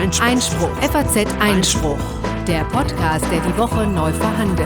Einspruch. FAZ Einspruch. Der Podcast, der die Woche neu verhandelt.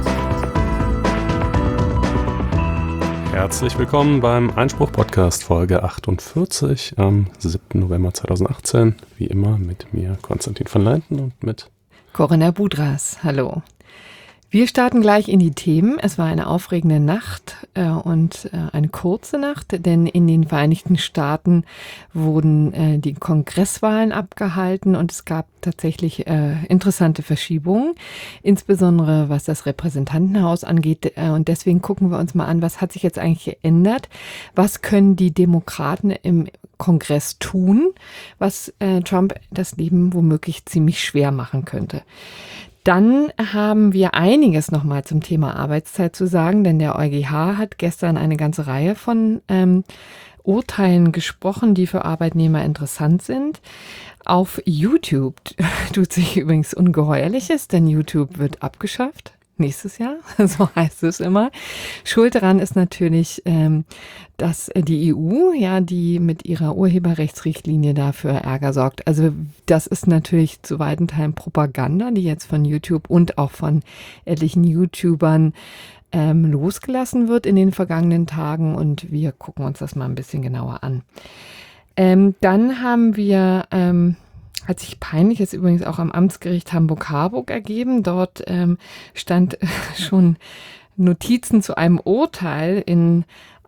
Herzlich willkommen beim Einspruch-Podcast, Folge 48 am 7. November 2018. Wie immer mit mir, Konstantin von Leinten, und mit Corinna Budras. Hallo. Wir starten gleich in die Themen. Es war eine aufregende Nacht und eine kurze Nacht, denn in den Vereinigten Staaten wurden die Kongresswahlen abgehalten und es gab tatsächlich interessante Verschiebungen, insbesondere was das Repräsentantenhaus angeht. Und deswegen gucken wir uns mal an, was hat sich jetzt eigentlich geändert? Was können die Demokraten im Kongress tun, was Trump das Leben womöglich ziemlich schwer machen könnte? Dann haben wir einiges nochmal zum Thema Arbeitszeit zu sagen, denn der EuGH hat gestern eine ganze Reihe von Urteilen gesprochen, die für Arbeitnehmer interessant sind. Auf YouTube tut sich übrigens Ungeheuerliches, denn YouTube wird abgeschafft. Nächstes Jahr, so heißt es immer. Schuld daran ist natürlich, dass die EU, ja, die mit ihrer Urheberrechtsrichtlinie dafür Ärger sorgt. Also das ist natürlich zu weiten Teilen Propaganda, die jetzt von YouTube und auch von etlichen YouTubern losgelassen wird in den vergangenen Tagen, und wir gucken uns das mal ein bisschen genauer an. Dann haben wir hat sich Peinliches übrigens auch am Amtsgericht Hamburg-Harburg ergeben. Dort stand schon Notizen zu einem Urteil in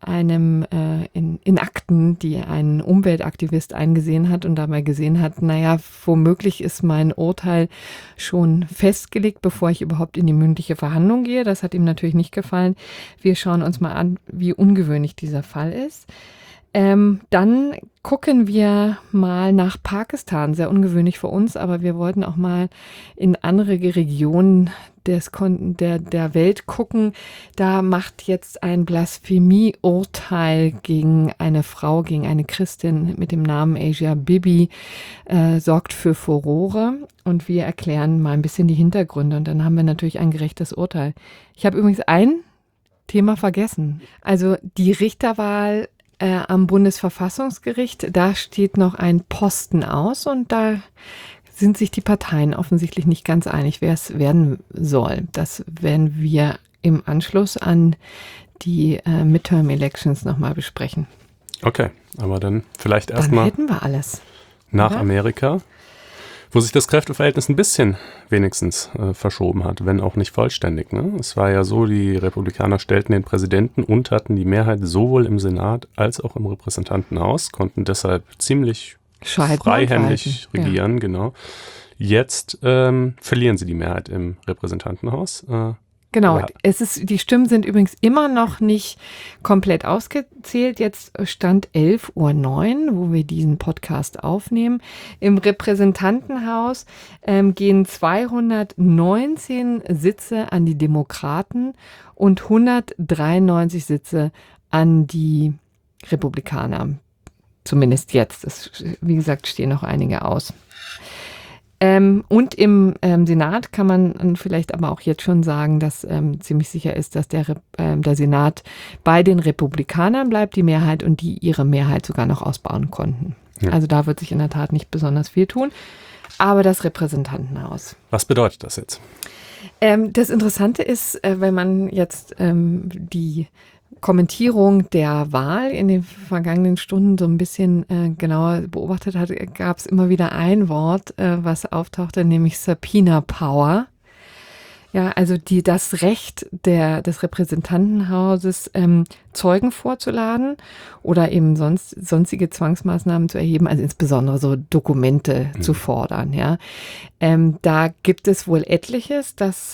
Akten, die ein Umweltaktivist eingesehen hat und dabei gesehen hat, naja, womöglich ist mein Urteil schon festgelegt, bevor ich überhaupt in die mündliche Verhandlung gehe. Das hat ihm natürlich nicht gefallen. Wir schauen uns mal an, wie ungewöhnlich dieser Fall ist. Dann gucken wir mal nach Pakistan, sehr ungewöhnlich für uns, aber wir wollten auch mal in andere Regionen der Welt gucken. Da macht jetzt ein Blasphemie-Urteil gegen eine Frau, gegen eine Christin mit dem Namen Asia Bibi, sorgt für Furore, und wir erklären mal ein bisschen die Hintergründe, und dann haben wir natürlich ein gerechtes Urteil. Ich habe übrigens ein Thema vergessen, also die Richterwahl am Bundesverfassungsgericht, da steht noch ein Posten aus, und da sind sich die Parteien offensichtlich nicht ganz einig, wer es werden soll. Das werden wir im Anschluss an die Midterm-Elections nochmal besprechen. Okay, aber dann vielleicht erstmal hätten wir alles nach Amerika, wo sich das Kräfteverhältnis ein bisschen wenigstens verschoben hat, wenn auch nicht vollständig. Ne? Es war ja so, die Republikaner stellten den Präsidenten und hatten die Mehrheit sowohl im Senat als auch im Repräsentantenhaus, konnten deshalb ziemlich freihändig regieren. Ja. Genau. Jetzt verlieren sie die Mehrheit im Repräsentantenhaus. Genau, die Stimmen sind übrigens immer noch nicht komplett ausgezählt. Jetzt Stand 11:09 Uhr, wo wir diesen Podcast aufnehmen. Im Repräsentantenhaus gehen 219 Sitze an die Demokraten und 193 Sitze an die Republikaner. Zumindest jetzt. Wie gesagt, stehen noch einige aus. Und im Senat kann man vielleicht aber auch jetzt schon sagen, dass ziemlich sicher ist, dass der Senat bei den Republikanern bleibt, die Mehrheit, und die ihre Mehrheit sogar noch ausbauen konnten. Ja. Also da wird sich in der Tat nicht besonders viel tun. Aber das Repräsentantenhaus. Was bedeutet das jetzt? Das Interessante ist, wenn man jetzt die Kommentierung der Wahl in den vergangenen Stunden so ein bisschen genauer beobachtet hat, gab es immer wieder ein Wort, was auftauchte, nämlich Subpoena Power. Ja, also das Recht des Repräsentantenhauses, Zeugen vorzuladen oder eben sonstige Zwangsmaßnahmen zu erheben, also insbesondere so Dokumente zu fordern. Ja, da gibt es wohl etliches, das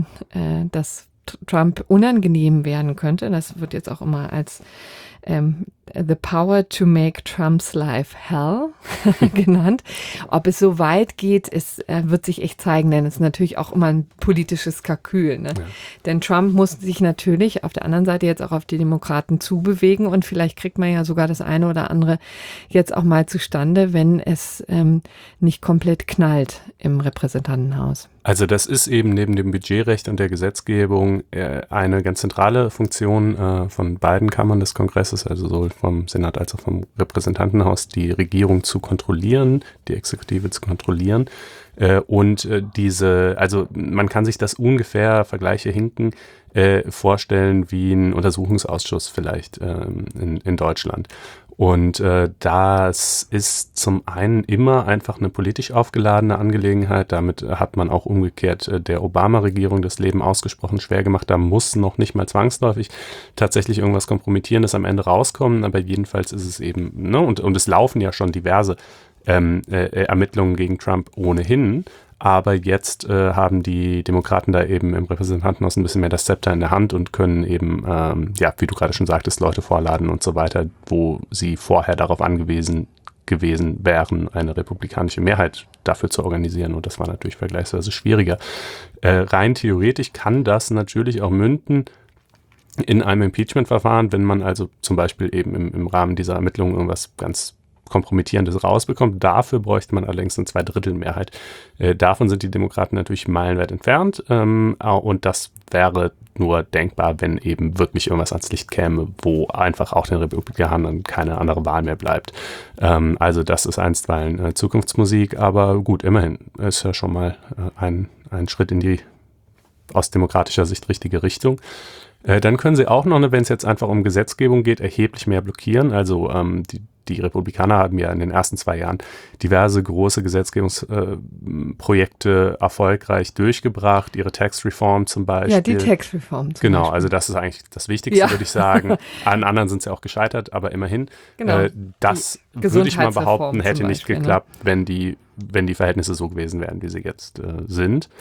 Trump unangenehm werden könnte. Das wird jetzt auch immer als the power to make Trump's life hell genannt. Ob es so weit geht, wird sich echt zeigen, denn es ist natürlich auch immer ein politisches Kalkül. Ne? Ja. Denn Trump muss sich natürlich auf der anderen Seite jetzt auch auf die Demokraten zubewegen, und vielleicht kriegt man ja sogar das eine oder andere jetzt auch mal zustande, wenn es nicht komplett knallt im Repräsentantenhaus. Also das ist eben neben dem Budgetrecht und der Gesetzgebung eine ganz zentrale Funktion von beiden Kammern des Kongresses, also sowohl vom Senat als auch vom Repräsentantenhaus, die Regierung zu kontrollieren, die Exekutive zu kontrollieren. Also man kann sich das ungefähr, Vergleiche hinken, vorstellen wie ein Untersuchungsausschuss vielleicht in Deutschland. Und das ist zum einen immer einfach eine politisch aufgeladene Angelegenheit. Damit hat man auch umgekehrt der Obama-Regierung das Leben ausgesprochen schwer gemacht. Da muss noch nicht mal zwangsläufig tatsächlich irgendwas Kompromittierendes am Ende rauskommen. Aber jedenfalls ist es eben, ne, und es laufen ja schon diverse Ermittlungen gegen Trump ohnehin. Aber jetzt haben die Demokraten da eben im Repräsentantenhaus ein bisschen mehr das Zepter in der Hand und können eben, wie du gerade schon sagtest, Leute vorladen und so weiter, wo sie vorher darauf angewiesen gewesen wären, eine republikanische Mehrheit dafür zu organisieren. Und das war natürlich vergleichsweise schwieriger. Rein theoretisch kann das natürlich auch münden in einem Impeachment-Verfahren, wenn man also zum Beispiel eben im Rahmen dieser Ermittlungen irgendwas ganz Kompromittierendes rausbekommt. Dafür bräuchte man allerdings eine Zweidrittelmehrheit. Davon sind die Demokraten natürlich meilenweit entfernt. Und das wäre nur denkbar, wenn eben wirklich irgendwas ans Licht käme, wo einfach auch den Republikanern keine andere Wahl mehr bleibt. Also das ist einstweilen Zukunftsmusik, aber gut, immerhin ist ja schon mal ein Schritt in die aus demokratischer Sicht richtige Richtung. Dann können sie auch noch, wenn es jetzt einfach um Gesetzgebung geht, erheblich mehr blockieren. Also die Republikaner haben ja in den ersten 2 Jahren diverse große Gesetzgebungsprojekte erfolgreich durchgebracht. Ihre Tax Reform zum Beispiel. Ja, die Tax Reform zum Genau, Beispiel. Also das ist eigentlich das Wichtigste, würde ich sagen. An anderen sind sie auch gescheitert, aber immerhin. Genau. Das würde ich mal behaupten, hätte nicht geklappt, wenn die Verhältnisse so gewesen wären, wie sie jetzt sind.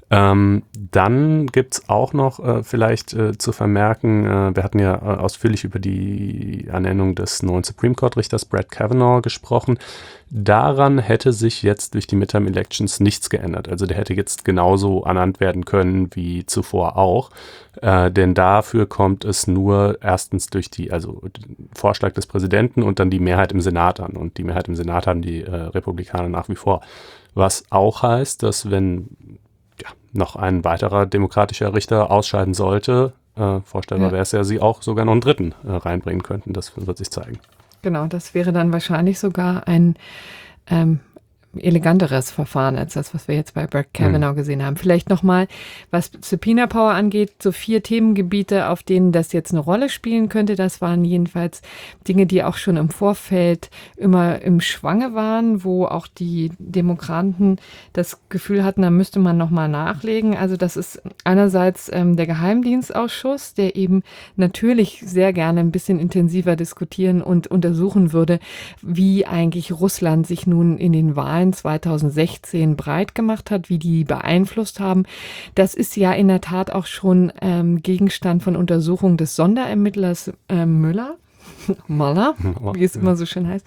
Dann gibt's auch noch vielleicht zu vermerken, wir hatten ja ausführlich über die Ernennung des neuen Supreme Court Richters Brett Kavanaugh gesprochen. Daran hätte sich jetzt durch die Midterm Elections nichts geändert. Also der hätte jetzt genauso ernannt werden können wie zuvor auch. Denn dafür kommt es nur erstens durch den Vorschlag des Präsidenten und dann die Mehrheit im Senat an. Und die Mehrheit im Senat haben die Republikaner nach wie vor. Was auch heißt, dass wenn noch ein weiterer demokratischer Richter ausscheiden sollte, vorstellbar wäre es ja, sie auch sogar noch einen dritten reinbringen könnten. Das wird sich zeigen. Genau, das wäre dann wahrscheinlich sogar ein eleganteres Verfahren als das, was wir jetzt bei Brett Kavanaugh gesehen haben. Vielleicht nochmal, was Subpoena Power angeht, so 4 Themengebiete, auf denen das jetzt eine Rolle spielen könnte. Das waren jedenfalls Dinge, die auch schon im Vorfeld immer im Schwange waren, wo auch die Demokraten das Gefühl hatten, da müsste man nochmal nachlegen. Also das ist einerseits der Geheimdienstausschuss, der eben natürlich sehr gerne ein bisschen intensiver diskutieren und untersuchen würde, wie eigentlich Russland sich nun in den Wahlen 2016 breit gemacht hat, wie die beeinflusst haben. Das ist ja in der Tat auch schon Gegenstand von Untersuchung des Sonderermittlers Mueller, wie es immer so schön heißt.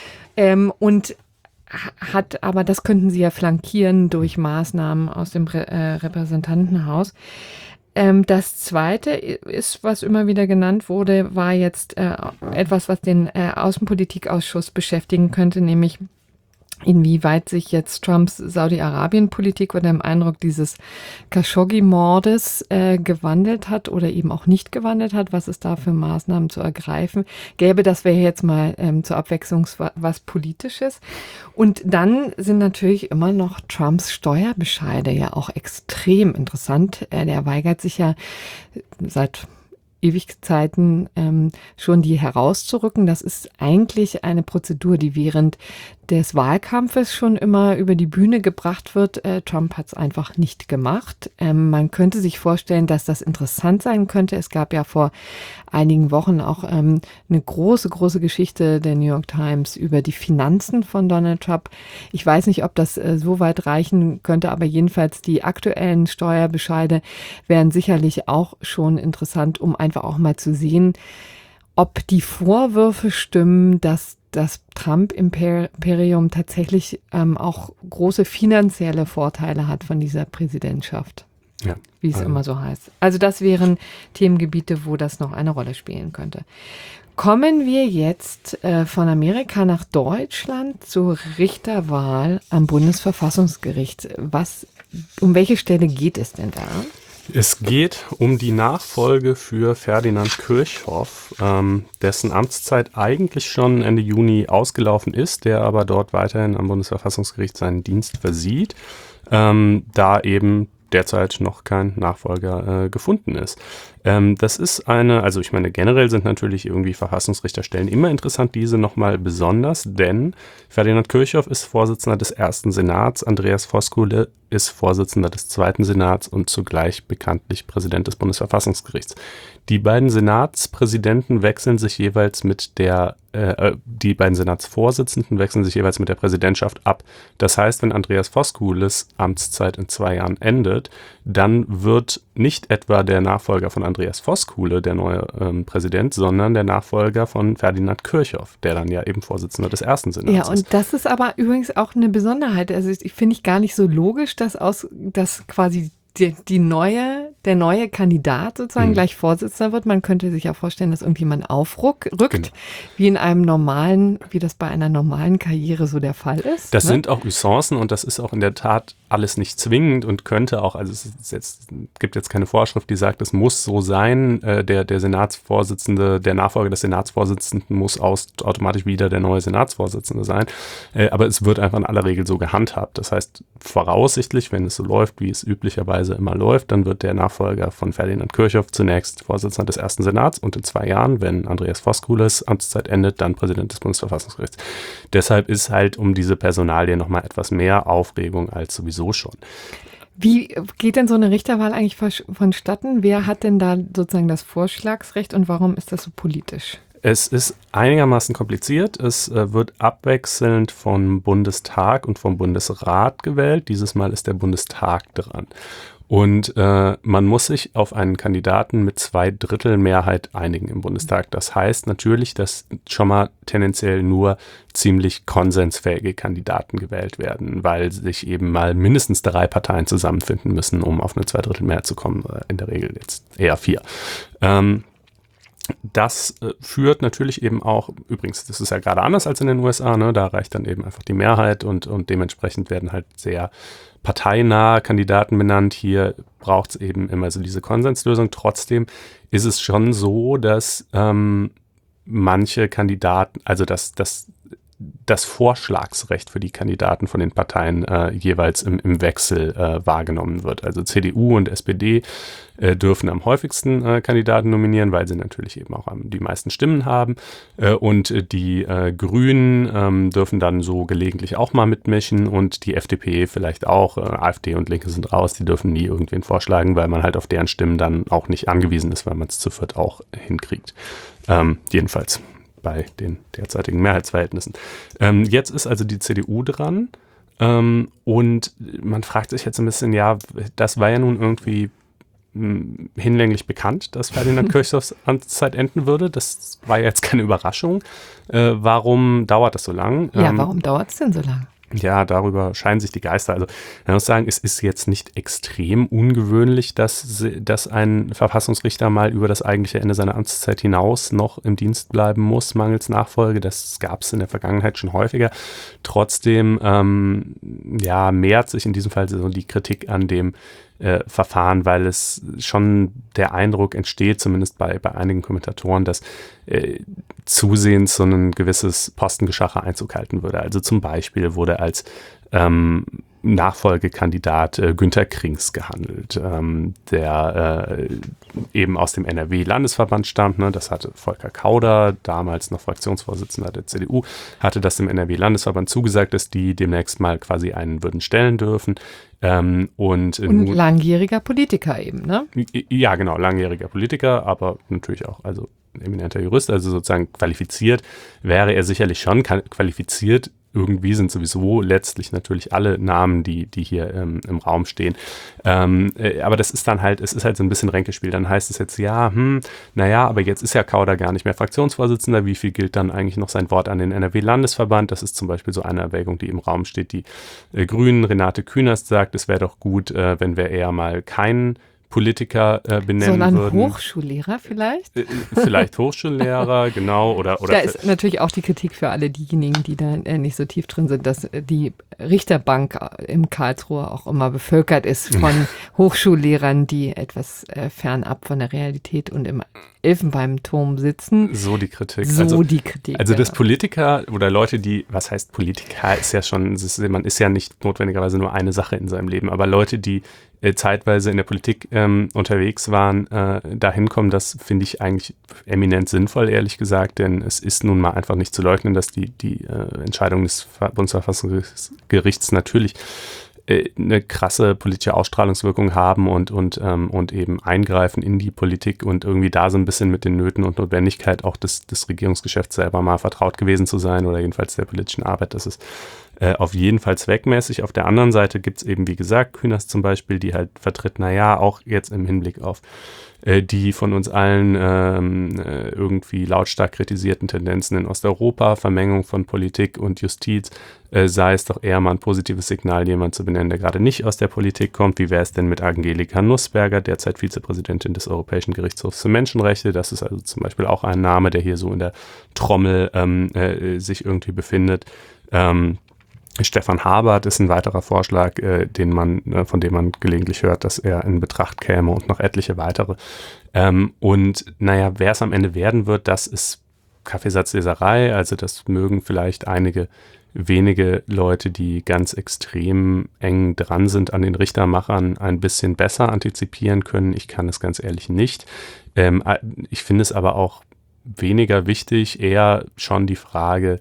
Und aber das könnten sie ja flankieren durch Maßnahmen aus dem Repräsentantenhaus. Das Zweite ist, was immer wieder genannt wurde, war jetzt etwas, was den Außenpolitikausschuss beschäftigen könnte, nämlich inwieweit sich jetzt Trumps Saudi-Arabien-Politik unter dem Eindruck dieses Khashoggi-Mordes gewandelt hat oder eben auch nicht gewandelt hat, was es da für Maßnahmen zu ergreifen gäbe. Das wäre jetzt mal zur Abwechslung was Politisches. Und dann sind natürlich immer noch Trumps Steuerbescheide ja auch extrem interessant. Der weigert sich ja seit Ewigkeiten schon die herauszurücken. Das ist eigentlich eine Prozedur, die während des Wahlkampfes schon immer über die Bühne gebracht wird. Trump hat es einfach nicht gemacht. Man könnte sich vorstellen, dass das interessant sein könnte. Es gab ja vor einigen Wochen auch eine große Geschichte der New York Times über die Finanzen von Donald Trump. Ich weiß nicht, ob das so weit reichen könnte, aber jedenfalls die aktuellen Steuerbescheide wären sicherlich auch schon interessant, um einfach auch mal zu sehen, ob die Vorwürfe stimmen, dass das Trump-Imperium tatsächlich auch große finanzielle Vorteile hat von dieser Präsidentschaft, wie es immer so heißt. Also das wären Themengebiete, wo das noch eine Rolle spielen könnte. Kommen wir jetzt von Amerika nach Deutschland zur Richterwahl am Bundesverfassungsgericht. Um welche Stelle geht es denn da? Es geht um die Nachfolge für Ferdinand Kirchhoff, dessen Amtszeit eigentlich schon Ende Juni ausgelaufen ist, der aber dort weiterhin am Bundesverfassungsgericht seinen Dienst versieht, da eben derzeit noch kein Nachfolger gefunden ist. Das ist also ich meine, generell sind natürlich irgendwie Verfassungsrichterstellen immer interessant, diese nochmal besonders, denn Ferdinand Kirchhoff ist Vorsitzender des ersten Senats, Andreas Voskuhle ist Vorsitzender des zweiten Senats und zugleich bekanntlich Präsident des Bundesverfassungsgerichts. Die beiden Senatspräsidenten wechseln sich jeweils die beiden Senatsvorsitzenden wechseln sich jeweils mit der Präsidentschaft ab. Das heißt, wenn Andreas Voskuhles Amtszeit in 2 Jahren endet, dann wird nicht etwa der Nachfolger von Andreas Voskuhle der neue Präsident, sondern der Nachfolger von Ferdinand Kirchhoff, der dann ja eben Vorsitzender des ersten Senats ist. Ja, und das ist aber übrigens auch eine Besonderheit. Also ich finde ich gar nicht so logisch, dass quasi der neue Kandidat sozusagen gleich Vorsitzender wird. Man könnte sich ja vorstellen, dass irgendjemand aufrückt, genau, wie das bei einer normalen Karriere so der Fall ist. Das sind auch Usancen und das ist auch in der Tat alles nicht zwingend und könnte auch, also gibt jetzt keine Vorschrift, die sagt, es muss so sein, der Senatsvorsitzende, der Nachfolger des Senatsvorsitzenden muss automatisch wieder der neue Senatsvorsitzende sein, aber es wird einfach in aller Regel so gehandhabt. Das heißt, voraussichtlich, wenn es so läuft, wie es üblicherweise immer läuft, dann wird der Nachfolger von Ferdinand Kirchhoff zunächst Vorsitzender des ersten Senats und in 2 Jahren, wenn Andreas Voskuhles Amtszeit endet, dann Präsident des Bundesverfassungsgerichts. Deshalb ist halt um diese Personalie nochmal etwas mehr Aufregung als sowieso schon. Wie geht denn so eine Richterwahl eigentlich vonstatten? Wer hat denn da sozusagen das Vorschlagsrecht und warum ist das so politisch? Es ist einigermaßen kompliziert. Es wird abwechselnd vom Bundestag und vom Bundesrat gewählt. Dieses Mal ist der Bundestag dran. Und man muss sich auf einen Kandidaten mit 2/3 Mehrheit einigen im Bundestag. Das heißt natürlich, dass schon mal tendenziell nur ziemlich konsensfähige Kandidaten gewählt werden, weil sich eben mal mindestens 3 Parteien zusammenfinden müssen, um auf eine 2/3 Mehrheit zu kommen. In der Regel jetzt eher 4. Das führt natürlich eben auch, übrigens, das ist ja gerade anders als in den USA, ne? Da reicht dann eben einfach die Mehrheit und dementsprechend werden halt sehr parteinahe Kandidaten benannt. Hier braucht es eben immer so diese Konsenslösung. Trotzdem ist es schon so, dass manche Kandidaten, also das Vorschlagsrecht für die Kandidaten von den Parteien jeweils im Wechsel wahrgenommen wird. Also CDU und SPD dürfen am häufigsten Kandidaten nominieren, weil sie natürlich eben auch die meisten Stimmen haben. Und die Grünen dürfen dann so gelegentlich auch mal mitmischen und die FDP vielleicht auch. AfD und Linke sind raus, die dürfen nie irgendwen vorschlagen, weil man halt auf deren Stimmen dann auch nicht angewiesen ist, weil man es zu viert auch hinkriegt. Jedenfalls bei den derzeitigen Mehrheitsverhältnissen. Jetzt ist also die CDU dran und man fragt sich jetzt ein bisschen, ja, das war ja nun irgendwie hinlänglich bekannt, dass Ferdinand Kirchhoffs Amtszeit enden würde. Das war ja jetzt keine Überraschung. Warum dauert das so lang? Ja, warum dauert es denn so lang? Ja, darüber scheiden sich die Geister. Also man muss sagen, es ist jetzt nicht extrem ungewöhnlich, dass ein Verfassungsrichter mal über das eigentliche Ende seiner Amtszeit hinaus noch im Dienst bleiben muss, mangels Nachfolge. Das gab es in der Vergangenheit schon häufiger. Trotzdem mehrt sich in diesem Fall so die Kritik an dem Verfahren, weil es schon der Eindruck entsteht, zumindest bei einigen Kommentatoren, dass zusehends so ein gewisses Postengeschacher Einzug halten würde. Also zum Beispiel wurde als Nachfolgekandidat Günter Krings gehandelt, der eben aus dem NRW-Landesverband stammt. Ne? Das hatte Volker Kauder, damals noch Fraktionsvorsitzender der CDU, hatte das dem NRW-Landesverband zugesagt, dass die demnächst mal quasi einen würden stellen dürfen. Und langjähriger Politiker eben, ne? Ja, genau, langjähriger Politiker, aber natürlich auch also eminenter Jurist, also sozusagen qualifiziert wäre er sicherlich schon. Qualifiziert irgendwie sind sowieso letztlich natürlich alle Namen, die hier im Raum stehen. Aber das ist dann halt, es ist halt so ein bisschen Ränkespiel. Dann heißt es jetzt, aber jetzt ist ja Kauder gar nicht mehr Fraktionsvorsitzender. Wie viel gilt dann eigentlich noch sein Wort an den NRW-Landesverband? Das ist zum Beispiel so eine Erwägung, die im Raum steht. Die Grünen, Renate Künast sagt, es wäre doch gut, wenn wir eher mal keinen Politiker benennen Sondern würden. Hochschullehrer vielleicht? Vielleicht Hochschullehrer, genau. Oder da ist natürlich auch die Kritik für alle diejenigen, die da nicht so tief drin sind, dass die Richterbank im Karlsruhe auch immer bevölkert ist von Hochschullehrern, die etwas fernab von der Realität und im Elfenbeinturm sitzen. So die Kritik. Die Kritik. Also dass Politiker oder Leute, was heißt Politiker, ist ja schon, man ist ja nicht notwendigerweise nur eine Sache in seinem Leben, aber Leute, die zeitweise in der Politik unterwegs waren, dahin kommen, das finde ich eigentlich eminent sinnvoll, ehrlich gesagt, denn es ist nun mal einfach nicht zu leugnen, dass die Entscheidung des Bundesverfassungsgerichts natürlich eine krasse politische Ausstrahlungswirkung haben und eben eingreifen in die Politik und irgendwie da so ein bisschen mit den Nöten und Notwendigkeit auch des Regierungsgeschäfts selber mal vertraut gewesen zu sein oder jedenfalls der politischen Arbeit. Das ist auf jeden Fall zweckmäßig. Auf der anderen Seite gibt es eben, wie gesagt, Künast zum Beispiel, die halt vertritt, auch jetzt im Hinblick auf die von uns allen irgendwie lautstark kritisierten Tendenzen in Osteuropa, Vermengung von Politik und Justiz, sei es doch eher mal ein positives Signal, jemand zu benennen, der gerade nicht aus der Politik kommt. Wie wäre es denn mit Angelika Nussberger, derzeit Vizepräsidentin des Europäischen Gerichtshofs für Menschenrechte? Das ist also zum Beispiel auch ein Name, der hier so in der Trommel sich irgendwie befindet. Stefan Habert ist ein weiterer Vorschlag, von dem man gelegentlich hört, dass er in Betracht käme und noch etliche weitere. Wer es am Ende werden wird, das ist Kaffeesatzleserei. Also das mögen vielleicht einige wenige Leute, die ganz extrem eng dran sind an den Richtermachern, ein bisschen besser antizipieren können. Ich kann es ganz ehrlich nicht. Ich finde es aber auch weniger wichtig, eher schon die Frage,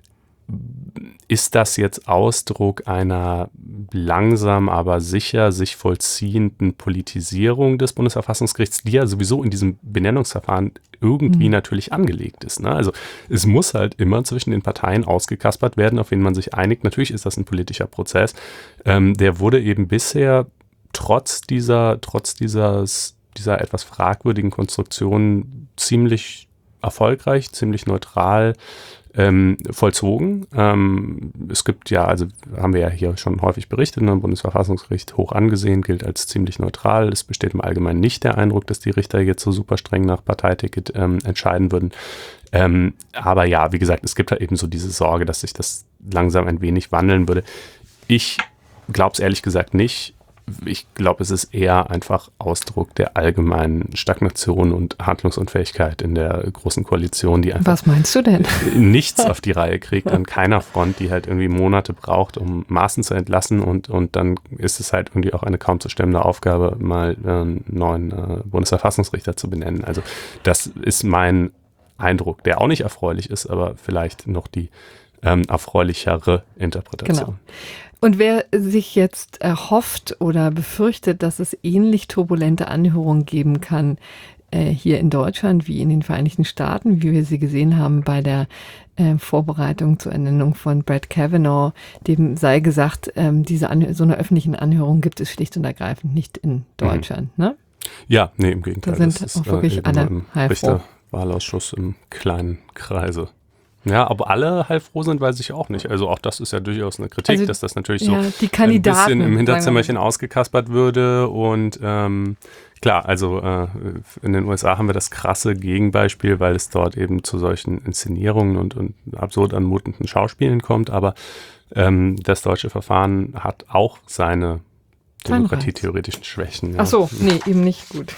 ist das jetzt Ausdruck einer langsam, aber sicher sich vollziehenden Politisierung des Bundesverfassungsgerichts, die ja sowieso in diesem Benennungsverfahren irgendwie natürlich angelegt ist, ne? Also es muss halt immer zwischen den Parteien ausgekaspert werden, auf wen man sich einigt. Natürlich ist das ein politischer Prozess. Der wurde eben bisher trotz dieser etwas fragwürdigen Konstruktion ziemlich erfolgreich, ziemlich neutral vollzogen. Es gibt haben wir ja hier schon häufig berichtet, ein Bundesverfassungsgericht hoch angesehen, gilt als ziemlich neutral. Es besteht im Allgemeinen nicht der Eindruck, dass die Richter jetzt so super streng nach Parteiticket entscheiden würden. Aber ja, wie gesagt, es gibt halt eben so diese Sorge, dass sich das langsam ein wenig wandeln würde. Ich glaube es ehrlich gesagt nicht. Ich glaube, es ist eher einfach Ausdruck der allgemeinen Stagnation und Handlungsunfähigkeit in der Großen Koalition, die einfach Was meinst du denn? nichts auf die Reihe kriegt an keiner Front, die halt irgendwie Monate braucht, um Maßen zu entlassen und dann ist es halt irgendwie auch eine kaum zu stemmende Aufgabe, mal einen neuen Bundesverfassungsrichter zu benennen. Also das ist mein Eindruck, der auch nicht erfreulich ist, aber vielleicht noch die erfreulichere Interpretation. Genau. Und wer sich jetzt erhofft oder befürchtet, dass es ähnlich turbulente Anhörungen geben kann hier in Deutschland wie in den Vereinigten Staaten, wie wir sie gesehen haben bei der Vorbereitung zur Ernennung von Brett Kavanaugh, dem sei gesagt, so eine öffentlichen Anhörung gibt es schlicht und ergreifend nicht in Deutschland. Ne? Ja, nee, im Gegenteil. Da sind auch wirklich alle heilfroh. Richterwahlausschuss im kleinen Kreise. Ja, ob alle heilfroh sind, weiß ich auch nicht. Also auch das ist ja durchaus eine Kritik, dass das natürlich so die Kandidaten, ein bisschen im Hinterzimmerchen ausgekaspert würde. Und klar, also in den USA haben wir das krasse Gegenbeispiel, weil es dort eben zu solchen Inszenierungen und absurd anmutenden Schauspielen kommt. Aber das deutsche Verfahren hat auch seine demokratietheoretischen Schwächen. Ja. Ach so, nee, eben nicht gut.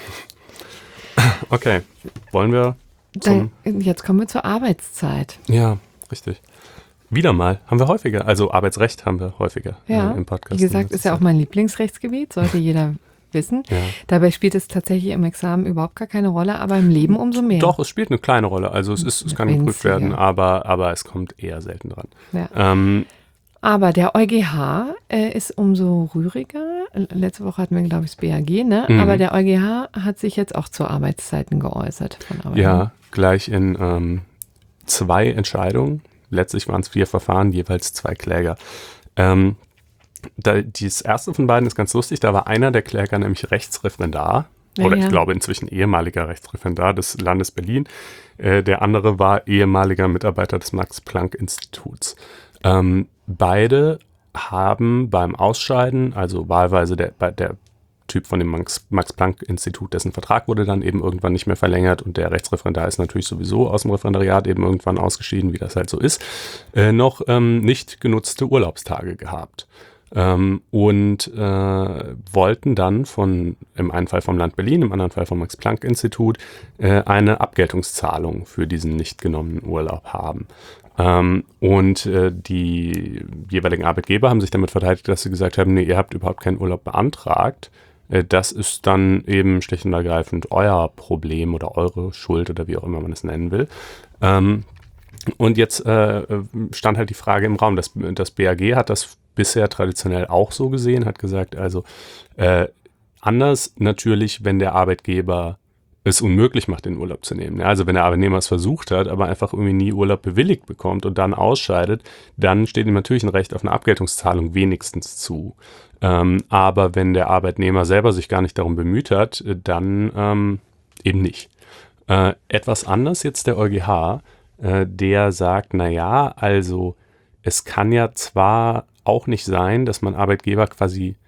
Okay, wollen wir jetzt kommen wir zur Arbeitszeit. Ja, richtig. Wieder mal, haben wir häufiger, also Arbeitsrecht haben wir häufiger im Podcast. Wie gesagt, ist ja auch mein Lieblingsrechtsgebiet, sollte jeder wissen. Ja. Dabei spielt es tatsächlich im Examen überhaupt gar keine Rolle, aber im Leben umso mehr. Doch, es spielt eine kleine Rolle, also es kann geprüft werden, aber es kommt eher selten dran. Ja. Aber der EuGH ist umso rühriger. Letzte Woche hatten wir, glaube ich, das BAG, ne? Mhm. Aber der EuGH hat sich jetzt auch zu Arbeitszeiten geäußert. Ja, gleich in 2 Entscheidungen. Letztlich waren es 4 Verfahren, jeweils 2 Kläger. Das erste von beiden ist ganz lustig. Da war einer der Kläger nämlich Rechtsreferendar. Oder ich glaube inzwischen ehemaliger Rechtsreferendar des Landes Berlin. Der andere war ehemaliger Mitarbeiter des Max-Planck-Instituts. Beide haben beim Ausscheiden, also wahlweise der Typ von dem Max-Planck-Institut, dessen Vertrag wurde dann eben irgendwann nicht mehr verlängert und der Rechtsreferendar ist natürlich sowieso aus dem Referendariat eben irgendwann ausgeschieden, wie das halt so ist, noch nicht genutzte Urlaubstage gehabt. Und wollten dann im einen Fall vom Land Berlin, im anderen Fall vom Max-Planck-Institut eine Abgeltungszahlung für diesen nicht genommenen Urlaub haben. Und die jeweiligen Arbeitgeber haben sich damit verteidigt, dass sie gesagt haben, nee, ihr habt überhaupt keinen Urlaub beantragt. Das ist dann eben schlicht und ergreifend euer Problem oder eure Schuld oder wie auch immer man es nennen will. Und jetzt stand halt die Frage im Raum, das BAG hat das bisher traditionell auch so gesehen, hat gesagt, also anders natürlich, wenn der Arbeitgeber es unmöglich macht, den Urlaub zu nehmen. Ja, also wenn der Arbeitnehmer es versucht hat, aber einfach irgendwie nie Urlaub bewilligt bekommt und dann ausscheidet, dann steht ihm natürlich ein Recht auf eine Abgeltungszahlung wenigstens zu. Aber wenn der Arbeitnehmer selber sich gar nicht darum bemüht hat, dann eben nicht. Etwas anders jetzt der EuGH, der sagt, naja, also es kann ja zwar auch nicht sein, dass man Arbeitgeber quasi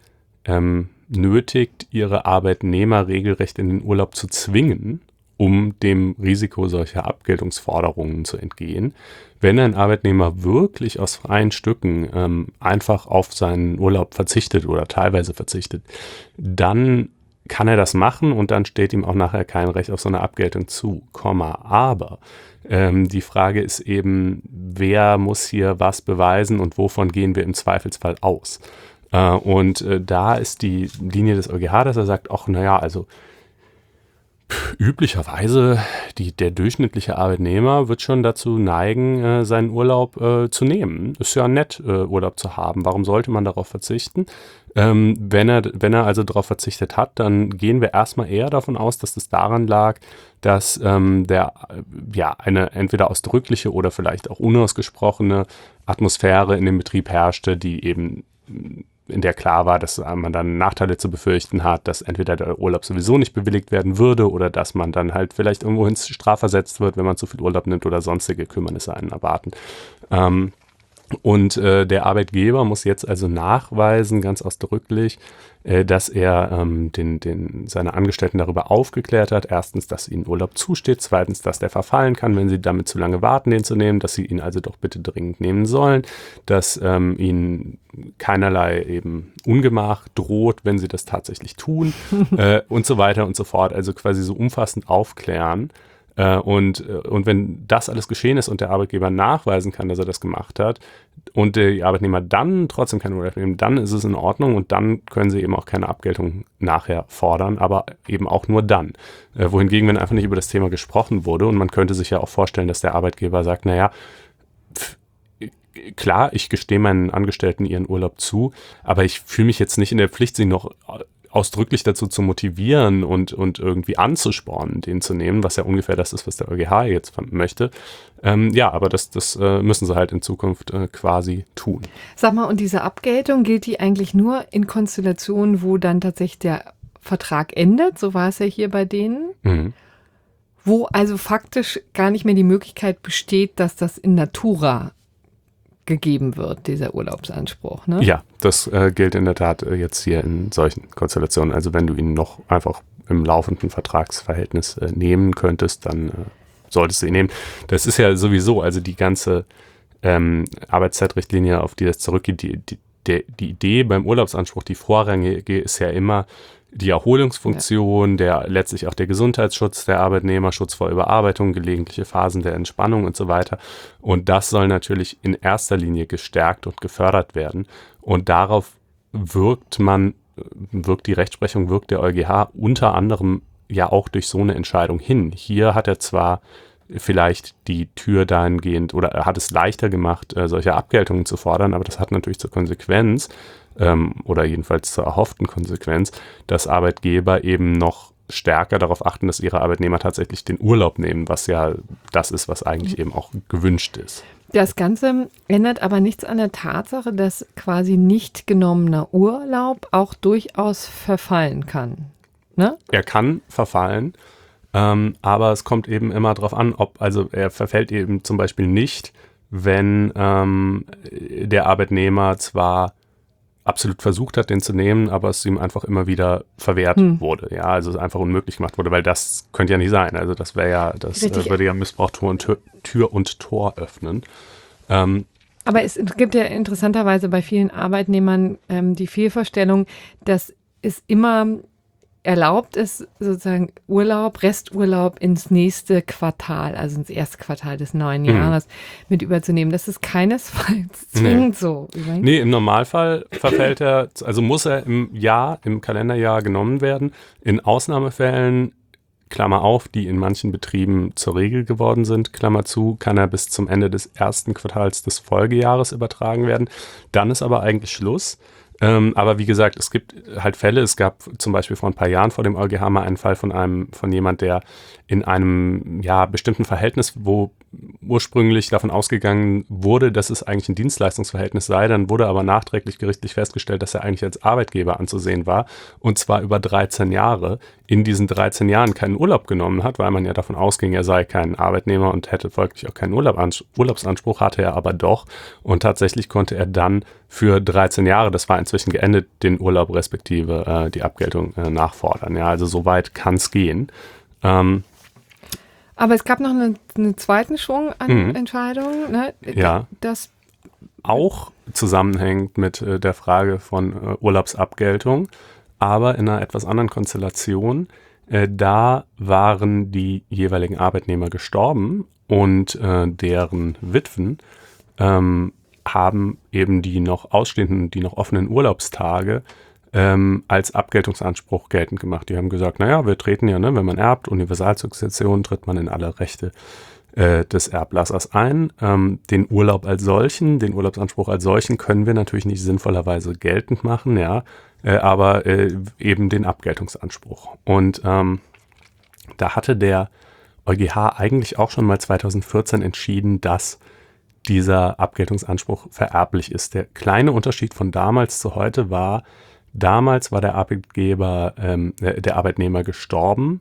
nötigt, ihre Arbeitnehmer regelrecht in den Urlaub zu zwingen, um dem Risiko solcher Abgeltungsforderungen zu entgehen. Wenn ein Arbeitnehmer wirklich aus freien Stücken einfach auf seinen Urlaub verzichtet oder teilweise verzichtet, dann kann er das machen und dann steht ihm auch nachher kein Recht auf so eine Abgeltung zu, aber die Frage ist eben, wer muss hier was beweisen und wovon gehen wir im Zweifelsfall aus? Und da ist die Linie des EuGH, dass er sagt, ach naja, also üblicherweise der durchschnittliche Arbeitnehmer wird schon dazu neigen, seinen Urlaub zu nehmen. Ist ja nett, Urlaub zu haben. Warum sollte man darauf verzichten? Wenn er also darauf verzichtet hat, dann gehen wir erstmal eher davon aus, dass das daran lag, dass eine entweder ausdrückliche oder vielleicht auch unausgesprochene Atmosphäre in dem Betrieb herrschte, die eben in der klar war, dass man dann Nachteile zu befürchten hat, dass entweder der Urlaub sowieso nicht bewilligt werden würde oder dass man dann halt vielleicht irgendwohin strafversetzt wird, wenn man zu viel Urlaub nimmt oder sonstige Kümmernisse einen erwarten. Und der Arbeitgeber muss jetzt also nachweisen, ganz ausdrücklich, dass er seine Angestellten darüber aufgeklärt hat. Erstens, dass ihnen Urlaub zusteht. Zweitens, dass der verfallen kann, wenn sie damit zu lange warten, den zu nehmen. Dass sie ihn also doch bitte dringend nehmen sollen. Dass ihnen keinerlei eben Ungemach droht, wenn sie das tatsächlich tun. Und so weiter und so fort. Also quasi so umfassend aufklären. Und wenn das alles geschehen ist und der Arbeitgeber nachweisen kann, dass er das gemacht hat und die Arbeitnehmer dann trotzdem keinen Urlaub nehmen, dann ist es in Ordnung und dann können sie eben auch keine Abgeltung nachher fordern, aber eben auch nur dann. Wohingegen, wenn einfach nicht über das Thema gesprochen wurde und man könnte sich ja auch vorstellen, dass der Arbeitgeber sagt, naja, klar, ich gestehe meinen Angestellten ihren Urlaub zu, aber ich fühle mich jetzt nicht in der Pflicht, sie noch ausdrücklich dazu zu motivieren und irgendwie anzuspornen, den zu nehmen, was ja ungefähr das ist, was der EuGH jetzt möchte. Aber das müssen sie halt in Zukunft quasi tun. Sag mal, und diese Abgeltung, gilt die eigentlich nur in Konstellationen, wo dann tatsächlich der Vertrag endet? So war es ja hier bei denen. Mhm. Wo also faktisch gar nicht mehr die Möglichkeit besteht, dass das in Natura gegeben wird, dieser Urlaubsanspruch, ne? Ja, das gilt in der Tat jetzt hier in solchen Konstellationen. Also wenn du ihn noch einfach im laufenden Vertragsverhältnis nehmen könntest, dann solltest du ihn nehmen. Das ist ja sowieso, also die ganze Arbeitszeitrichtlinie, auf die das zurückgeht, die Idee beim Urlaubsanspruch, die vorrangige ist ja immer die Erholungsfunktion, letztlich auch der Gesundheitsschutz der Arbeitnehmer, Schutz vor Überarbeitung, gelegentliche Phasen der Entspannung und so weiter. Und das soll natürlich in erster Linie gestärkt und gefördert werden. Und darauf wirkt die Rechtsprechung, wirkt der EuGH unter anderem ja auch durch so eine Entscheidung hin. Hier hat er zwar vielleicht die Tür dahingehend oder er hat es leichter gemacht, solche Abgeltungen zu fordern, aber das hat natürlich zur Konsequenz, oder jedenfalls zur erhofften Konsequenz, dass Arbeitgeber eben noch stärker darauf achten, dass ihre Arbeitnehmer tatsächlich den Urlaub nehmen, was ja das ist, was eigentlich eben auch gewünscht ist. Das Ganze ändert aber nichts an der Tatsache, dass quasi nicht genommener Urlaub auch durchaus verfallen kann. Ne? Er kann verfallen, aber es kommt eben immer darauf an, also er verfällt eben zum Beispiel nicht, wenn der Arbeitnehmer zwar absolut versucht hat, den zu nehmen, aber es ihm einfach immer wieder verwehrt wurde. Ja, also es einfach unmöglich gemacht wurde, weil das könnte ja nicht sein. Also das wäre ja, würde ja Missbrauch Tür und Tor öffnen. Aber es gibt ja interessanterweise bei vielen Arbeitnehmern die Fehlvorstellung, dass es immer erlaubt ist, sozusagen Resturlaub ins nächste Quartal, also ins erste Quartal des neuen Jahres mit überzunehmen. Das ist keinesfalls zwingend so. Nee, im Normalfall verfällt muss er im Kalenderjahr genommen werden. In Ausnahmefällen, Klammer auf, die in manchen Betrieben zur Regel geworden sind, Klammer zu, kann er bis zum Ende des ersten Quartals des Folgejahres übertragen werden. Dann ist aber eigentlich Schluss. Aber wie gesagt, es gibt halt Fälle, es gab zum Beispiel vor ein paar Jahren vor dem EuGH mal einen Fall von jemand, der in einem bestimmten Verhältnis, wo ursprünglich davon ausgegangen wurde, dass es eigentlich ein Dienstleistungsverhältnis sei, dann wurde aber nachträglich gerichtlich festgestellt, dass er eigentlich als Arbeitgeber anzusehen war und zwar über 13 Jahre, in diesen 13 Jahren keinen Urlaub genommen hat, weil man ja davon ausging, er sei kein Arbeitnehmer und hätte folglich auch keinen Urlaubsanspruch, hatte er aber doch und tatsächlich konnte er dann für 13 Jahre, das war inzwischen geendet, den Urlaub respektive die Abgeltung nachfordern. Ja, also so weit kann es gehen. Aber es gab noch einen zweiten Schwung an Entscheidungen, ne? Ja. Das auch zusammenhängt mit der Frage von Urlaubsabgeltung, aber in einer etwas anderen Konstellation. Da waren die jeweiligen Arbeitnehmer gestorben und deren Witwen haben eben die noch ausstehenden, die noch offenen Urlaubstage als Abgeltungsanspruch geltend gemacht. Die haben gesagt, naja, wir treten ja, ne, wenn man erbt, Universalsukzession, tritt man in alle Rechte des Erblassers ein. Den Urlaubsanspruch als solchen können wir natürlich nicht sinnvollerweise geltend machen, ja, aber eben den Abgeltungsanspruch. Und da hatte der EuGH eigentlich auch schon mal 2014 entschieden, dass dieser Abgeltungsanspruch vererblich ist. Der kleine Unterschied von damals zu heute war, damals war der Arbeitnehmer gestorben,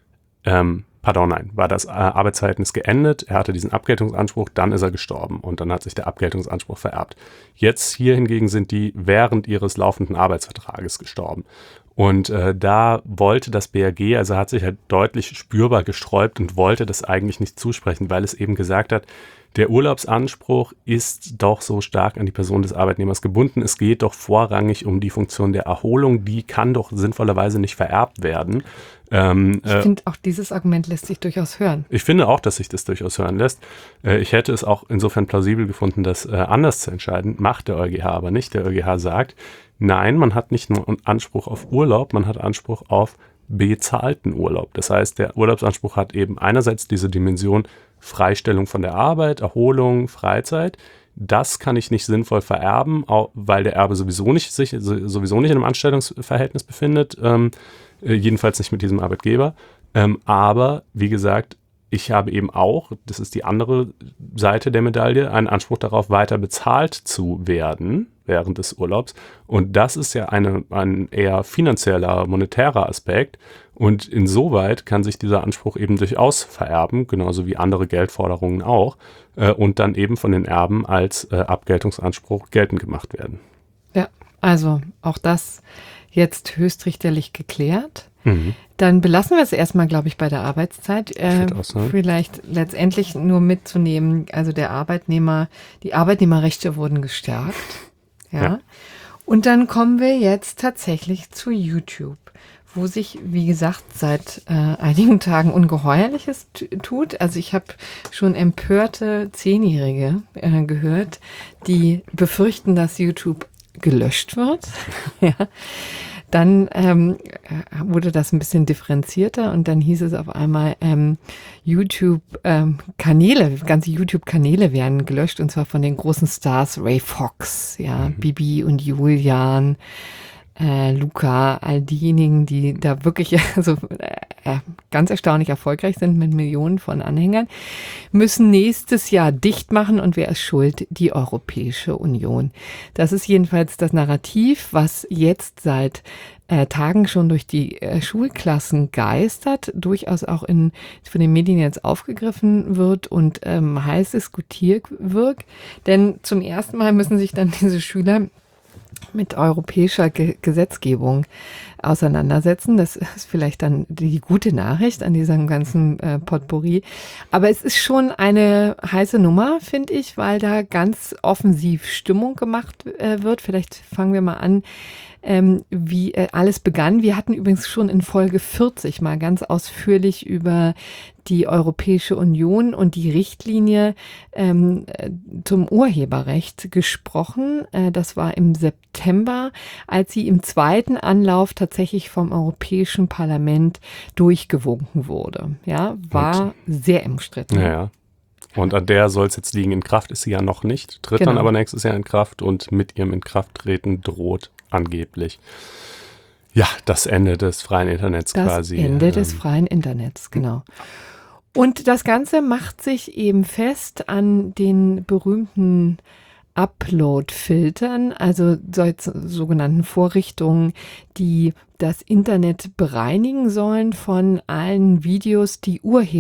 war das Arbeitsverhältnis geendet, er hatte diesen Abgeltungsanspruch, dann ist er gestorben und dann hat sich der Abgeltungsanspruch vererbt. Jetzt hier hingegen sind die während ihres laufenden Arbeitsvertrages gestorben. Und da wollte das BAG, also hat sich halt deutlich spürbar gesträubt und wollte das eigentlich nicht zusprechen, weil es eben gesagt hat, der Urlaubsanspruch ist doch so stark an die Person des Arbeitnehmers gebunden. Es geht doch vorrangig um die Funktion der Erholung. Die kann doch sinnvollerweise nicht vererbt werden. Ich finde, auch dieses Argument lässt sich durchaus hören. Ich finde auch, dass sich das durchaus hören lässt. Ich hätte es auch insofern plausibel gefunden, das anders zu entscheiden. Macht der EuGH aber nicht. Der EuGH sagt, nein, man hat nicht nur Anspruch auf Urlaub, man hat Anspruch auf bezahlten Urlaub. Das heißt, der Urlaubsanspruch hat eben einerseits diese Dimension Freistellung von der Arbeit, Erholung, Freizeit. Das kann ich nicht sinnvoll vererben, weil der Erbe sich sowieso nicht in einem Anstellungsverhältnis befindet, jedenfalls nicht mit diesem Arbeitgeber. Aber wie gesagt, ich habe eben auch, das ist die andere Seite der Medaille, einen Anspruch darauf, weiter bezahlt zu werden während des Urlaubs. Und das ist ja ein eher finanzieller, monetärer Aspekt. Und insoweit kann sich dieser Anspruch eben durchaus vererben, genauso wie andere Geldforderungen auch, und dann eben von den Erben als Abgeltungsanspruch geltend gemacht werden. Ja, also auch das jetzt höchstrichterlich geklärt. Dann belassen wir es erstmal, glaube ich, bei der Arbeitszeit. Vielleicht letztendlich nur mitzunehmen, also die Arbeitnehmerrechte wurden gestärkt. Ja. Und dann kommen wir jetzt tatsächlich zu YouTube, wo sich, wie gesagt, seit einigen Tagen Ungeheuerliches tut. Also ich habe schon empörte 10-Jährige gehört, die befürchten, dass YouTube gelöscht wird. Ja. Dann wurde das ein bisschen differenzierter und dann hieß es auf einmal, ganze YouTube-Kanäle werden gelöscht und zwar von den großen Stars Ray Fox, ja, Bibi und Julian, Luca, all diejenigen, die da wirklich ganz erstaunlich erfolgreich sind mit Millionen von Anhängern, müssen nächstes Jahr dicht machen und wer ist schuld? Die Europäische Union. Das ist jedenfalls das Narrativ, was jetzt seit Tagen schon durch die Schulklassen geistert, durchaus auch von den Medien jetzt aufgegriffen wird und heiß diskutiert wird. Denn zum ersten Mal müssen sich dann diese Schüler mit europäischer Gesetzgebung auseinandersetzen. Das ist vielleicht dann die gute Nachricht an diesem ganzen Potpourri. Aber es ist schon eine heiße Nummer, finde ich, weil da ganz offensiv Stimmung gemacht wird. Vielleicht fangen wir mal an, wie alles begann. Wir hatten übrigens schon in Folge 40 mal ganz ausführlich über die Europäische Union und die Richtlinie zum Urheberrecht gesprochen. Das war im September, als sie im zweiten Anlauf tatsächlich vom Europäischen Parlament durchgewunken wurde. Ja, war sehr umstritten. Ja. Und an der soll es jetzt liegen. In Kraft ist sie ja noch nicht, tritt dann aber nächstes Jahr in Kraft und mit ihrem Inkrafttreten droht angeblich ja das Ende des freien Internets quasi. Das Ende des freien Internets, genau. Und das Ganze macht sich eben fest an den berühmten Upload-Filtern, also sogenannten Vorrichtungen, die das Internet bereinigen sollen von allen Videos, die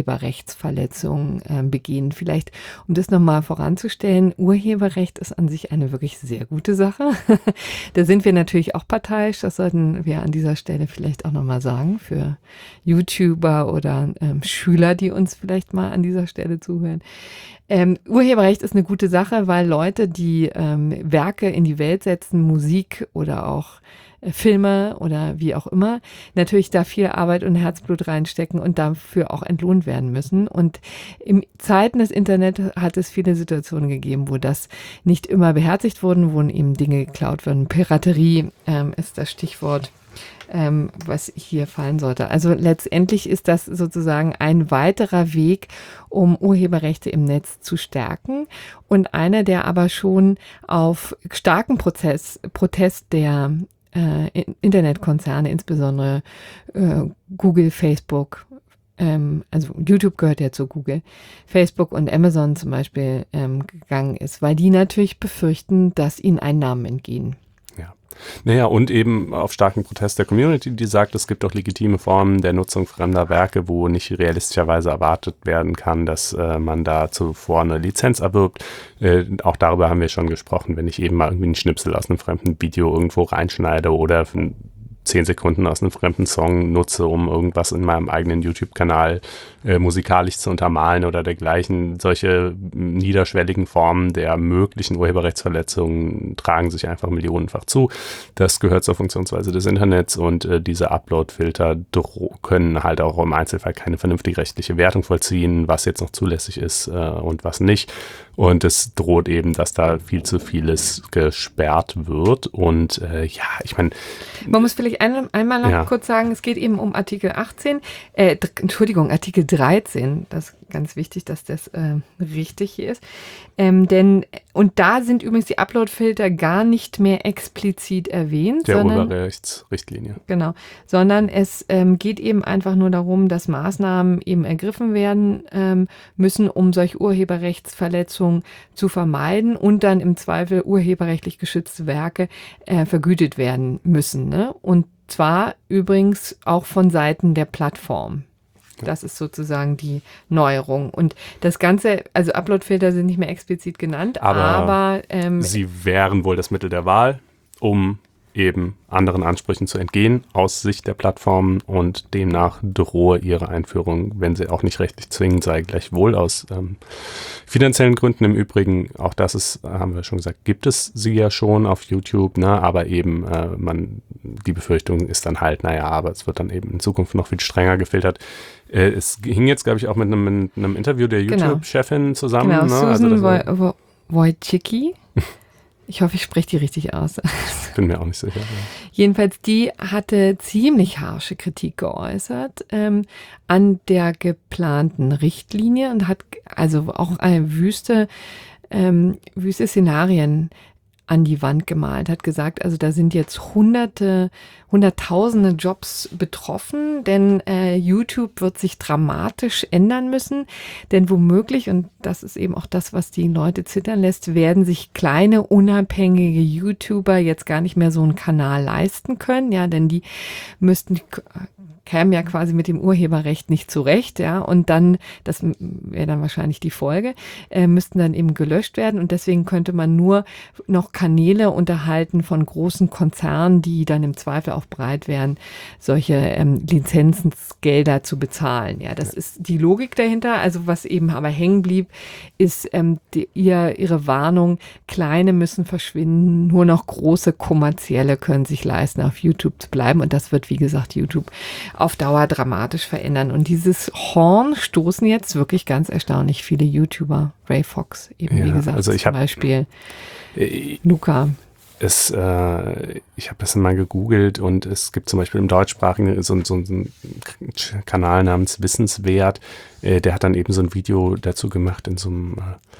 Urheberrechtsverletzungen begehen. Vielleicht, um das nochmal voranzustellen, Urheberrecht ist an sich eine wirklich sehr gute Sache. Da sind wir natürlich auch parteiisch, das sollten wir an dieser Stelle vielleicht auch nochmal sagen, für YouTuber oder Schüler, die uns vielleicht mal an dieser Stelle zuhören. Urheberrecht ist eine gute Sache, weil Leute, die Werke in die Welt setzen, Musik oder auch Filme oder wie auch immer, natürlich da viel Arbeit und Herzblut reinstecken und dafür auch entlohnt werden müssen. Und in Zeiten des Internets hat es viele Situationen gegeben, wo das nicht immer beherzigt wurden, wo eben Dinge geklaut wurden. Piraterie ist das Stichwort, was hier fallen sollte. Also letztendlich ist das sozusagen ein weiterer Weg, um Urheberrechte im Netz zu stärken und einer, der aber schon auf starken Protest der Internetkonzerne, insbesondere Google, Facebook, also YouTube gehört ja zu Google, Facebook und Amazon zum Beispiel gegangen ist, weil die natürlich befürchten, dass ihnen Einnahmen entgehen. Naja, und eben auf starken Protest der Community, die sagt, es gibt auch legitime Formen der Nutzung fremder Werke, wo nicht realistischerweise erwartet werden kann, dass man da zuvor eine Lizenz erwirbt. Auch darüber haben wir schon gesprochen, wenn ich eben mal irgendwie einen Schnipsel aus einem fremden Video irgendwo reinschneide oder 10 Sekunden aus einem fremden Song nutze, um irgendwas in meinem eigenen YouTube-Kanal musikalisch zu untermalen oder dergleichen. Solche niederschwelligen Formen der möglichen Urheberrechtsverletzungen tragen sich einfach millionenfach zu. Das gehört zur Funktionsweise des Internets und diese Upload-Filter können halt auch im Einzelfall keine vernünftige rechtliche Wertung vollziehen, was jetzt noch zulässig ist und was nicht. Und es droht eben, dass da viel zu vieles gesperrt wird. Und ja, ich meine... Man muss vielleicht einmal noch kurz sagen, es geht eben um Artikel 18, Artikel 13, das ist ganz wichtig, dass das richtig hier ist. Und da sind übrigens die Upload-Filter gar nicht mehr explizit erwähnt. Der Urheberrechtsrichtlinie. Genau, sondern es geht eben einfach nur darum, dass Maßnahmen eben ergriffen werden müssen, um solche Urheberrechtsverletzungen zu vermeiden und dann im Zweifel urheberrechtlich geschützte Werke vergütet werden müssen. Ne? Und zwar übrigens auch von Seiten der Plattform. Das ist sozusagen die Neuerung. Und das Ganze, also Uploadfilter sind nicht mehr explizit genannt, aber sie wären wohl das Mittel der Wahl, um eben anderen Ansprüchen zu entgehen aus Sicht der Plattformen und demnach drohe ihre Einführung, wenn sie auch nicht rechtlich zwingend sei, gleichwohl aus finanziellen Gründen. Im Übrigen, auch das ist, haben wir schon gesagt, gibt es sie ja schon auf YouTube, ne? Aber eben die Befürchtung ist dann halt, aber es wird dann eben in Zukunft noch viel strenger gefiltert. Es hing jetzt, glaube ich, auch mit einem Interview der YouTube-Chefin zusammen. Genau, ne? Susan Wojcicki. Ich hoffe, ich spreche die richtig aus. Bin mir auch nicht sicher. Ja. Jedenfalls, die hatte ziemlich harsche Kritik geäußert an der geplanten Richtlinie und hat also auch eine wüste Szenarien an die Wand gemalt, hat gesagt, also da sind jetzt hunderttausende Jobs betroffen, denn YouTube wird sich dramatisch ändern müssen, denn womöglich, und das ist eben auch das, was die Leute zittern lässt, werden sich kleine, unabhängige YouTuber jetzt gar nicht mehr so einen Kanal leisten können, ja, denn die kämen ja quasi mit dem Urheberrecht nicht zurecht, ja, und dann, das wäre dann wahrscheinlich die Folge, müssten dann eben gelöscht werden und deswegen könnte man nur noch auch Kanäle unterhalten von großen Konzernen, die dann im Zweifel auch bereit wären, solche Lizenzgelder zu bezahlen. Ja, das ist die Logik dahinter. Also was eben aber hängen blieb, ist ihre Warnung, Kleine müssen verschwinden, nur noch große Kommerzielle können sich leisten, auf YouTube zu bleiben. Und das wird, wie gesagt, YouTube auf Dauer dramatisch verändern. Und dieses Horn stoßen jetzt wirklich ganz erstaunlich viele YouTuber. Ray Fox, eben wie gesagt, also zum Beispiel Luca. Ich habe das mal gegoogelt und es gibt zum Beispiel im deutschsprachigen so einen Kanal namens Wissenswert, der hat dann eben so ein Video dazu gemacht in so einem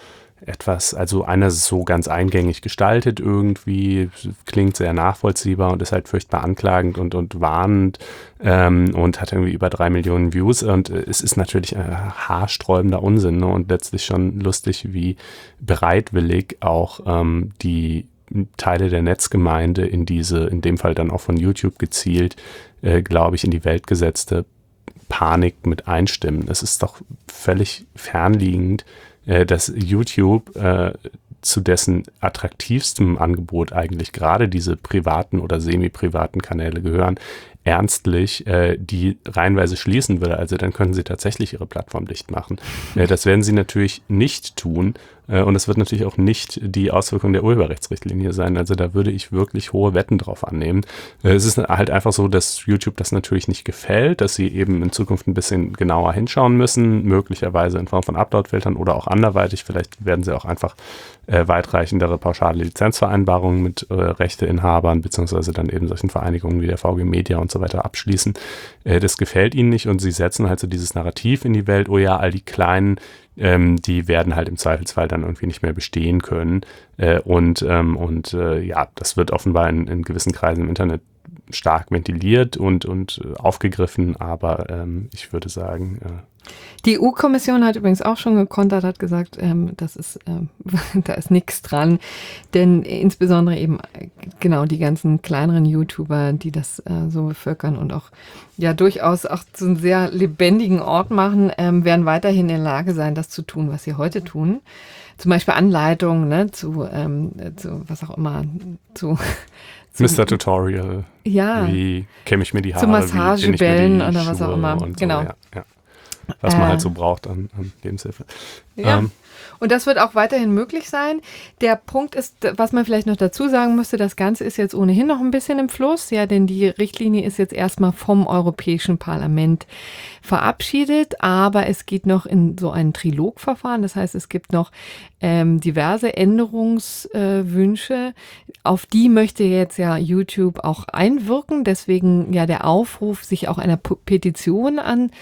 einer ist so ganz eingängig gestaltet irgendwie, klingt sehr nachvollziehbar und ist halt furchtbar anklagend und warnend und hat irgendwie über 3 Millionen Views und es ist natürlich haarsträubender Unsinn, ne? Und letztlich schon lustig, wie bereitwillig auch die Teile der Netzgemeinde in dem Fall dann auch von YouTube gezielt, glaube ich, in die Welt gesetzte Panik mit einstimmen. Es ist doch völlig fernliegend, dass YouTube zu dessen attraktivstem Angebot eigentlich gerade diese privaten oder semi-privaten Kanäle gehören, ernstlich die reihenweise schließen würde. Also dann könnten sie tatsächlich ihre Plattform dicht machen. Das werden sie natürlich nicht tun. Und es wird natürlich auch nicht die Auswirkung der Urheberrechtsrichtlinie sein. Also da würde ich wirklich hohe Wetten drauf annehmen. Es ist halt einfach so, dass YouTube das natürlich nicht gefällt, dass sie eben in Zukunft ein bisschen genauer hinschauen müssen, möglicherweise in Form von Upload-Filtern oder auch anderweitig. Vielleicht werden sie auch einfach weitreichendere pauschale Lizenzvereinbarungen mit Rechteinhabern beziehungsweise dann eben solchen Vereinigungen wie der VG Media und so weiter abschließen. Das gefällt ihnen nicht und sie setzen halt so dieses Narrativ in die Welt, oh ja, all die Kleinen, die werden halt im Zweifelsfall dann irgendwie nicht mehr bestehen können. Das wird offenbar in gewissen Kreisen im Internet stark ventiliert und aufgegriffen, aber ich würde sagen... Die EU-Kommission hat übrigens auch schon gekontert, hat gesagt, da ist nichts dran, denn insbesondere eben genau die ganzen kleineren YouTuber, die das so bevölkern und auch ja durchaus auch zu einem sehr lebendigen Ort machen, werden weiterhin in der Lage sein, das zu tun, was sie heute tun. Zum Beispiel Anleitungen, ne, zu was auch immer, zu Mr. Tutorial. Ja. Wie kämme ich mir die Haare? Zu Massagebällen oder was auch immer. Und genau. So, ja. Was man halt so braucht an Lebenshilfe. Ja. Und das wird auch weiterhin möglich sein. Der Punkt ist, was man vielleicht noch dazu sagen müsste, das Ganze ist jetzt ohnehin noch ein bisschen im Fluss, ja, denn die Richtlinie ist jetzt erstmal vom Europäischen Parlament verabschiedet, aber es geht noch in so ein Trilogverfahren. Das heißt, es gibt noch diverse Änderungswünsche. Auf die möchte jetzt ja YouTube auch einwirken. Deswegen ja der Aufruf, sich auch einer Petition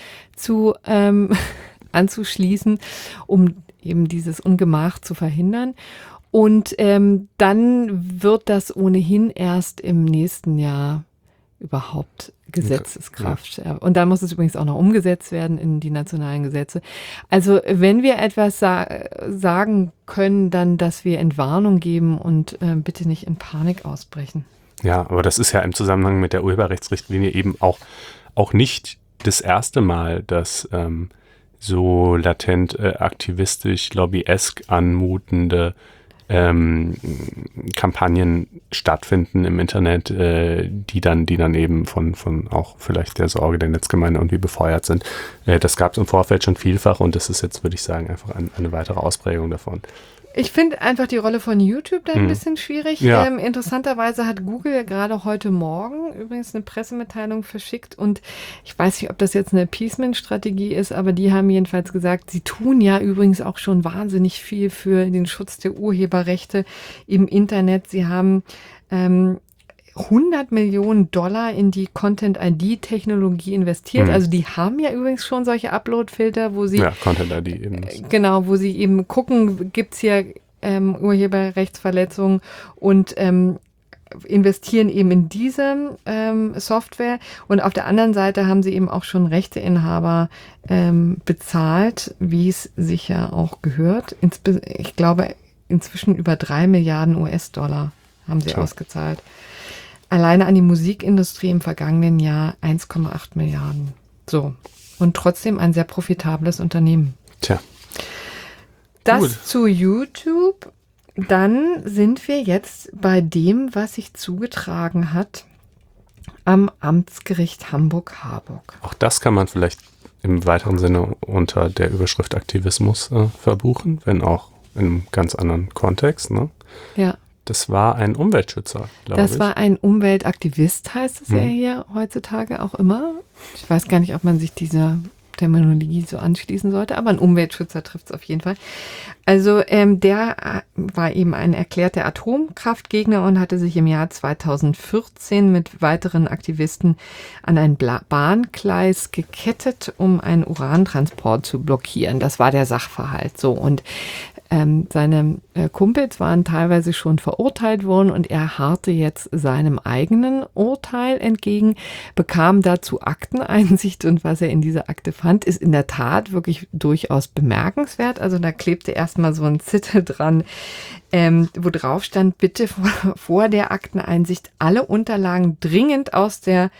anzuschließen, um eben dieses Ungemach zu verhindern. Und dann wird das ohnehin erst im nächsten Jahr überhaupt Gesetzeskraft. Ja. Und dann muss es übrigens auch noch umgesetzt werden in die nationalen Gesetze. Also wenn wir etwas sagen können, dann, dass wir Entwarnung geben und bitte nicht in Panik ausbrechen. Ja, aber das ist ja im Zusammenhang mit der Urheberrechtsrichtlinie eben auch nicht das erste Mal, dass so latent aktivistisch, lobbyesk anmutende Kampagnen stattfinden im Internet, die dann eben von auch vielleicht der Sorge der Netzgemeinde irgendwie befeuert sind. Das gab es im Vorfeld schon vielfach und das ist jetzt, würde ich sagen, einfach eine weitere Ausprägung davon. Ich finde einfach die Rolle von YouTube da ein bisschen schwierig. Ja. Interessanterweise hat Google gerade heute Morgen übrigens eine Pressemitteilung verschickt und ich weiß nicht, ob das jetzt eine Appeasement-Strategie ist, aber die haben jedenfalls gesagt, sie tun ja übrigens auch schon wahnsinnig viel für den Schutz der Urheberrechte im Internet. Sie haben $100 Millionen in die Content-ID-Technologie investiert. Also die haben ja übrigens schon solche Upload-Filter, wo sie Content-ID eben. Genau, wo sie eben gucken, gibt's hier Urheberrechtsverletzungen und investieren eben in diese Software. Und auf der anderen Seite haben sie eben auch schon Rechteinhaber bezahlt, wie es sich ja auch gehört. Ich glaube, inzwischen über 3 Milliarden US-Dollar haben sie ausgezahlt. Alleine an die Musikindustrie im vergangenen Jahr 1,8 Milliarden. So. Und trotzdem ein sehr profitables Unternehmen. Tja. Das Gut. zu YouTube. dann sind wir jetzt bei dem, was sich zugetragen hat am Amtsgericht Hamburg-Harburg. Auch das kann man vielleicht im weiteren Sinne unter der Überschrift Aktivismus verbuchen, wenn auch in einem ganz anderen Kontext. Ne? Ja. Das war ein Umweltschützer, glaube ich. Das war ein Umweltaktivist, heißt es ja hier heutzutage auch immer. Ich weiß gar nicht, ob man sich dieser Terminologie so anschließen sollte, aber ein Umweltschützer trifft es auf jeden Fall. Also der war eben ein erklärter Atomkraftgegner und hatte sich im Jahr 2014 mit weiteren Aktivisten an ein Bahngleis gekettet, um einen Urantransport zu blockieren. Das war der Sachverhalt so. Und seine Kumpels waren teilweise schon verurteilt worden und er harrte jetzt seinem eigenen Urteil entgegen, bekam dazu Akteneinsicht und was er in dieser Akte fand, ist in der Tat wirklich durchaus bemerkenswert. Also da klebte erstmal so ein Zettel dran, wo drauf stand, bitte vor der Akteneinsicht alle Unterlagen dringend aus der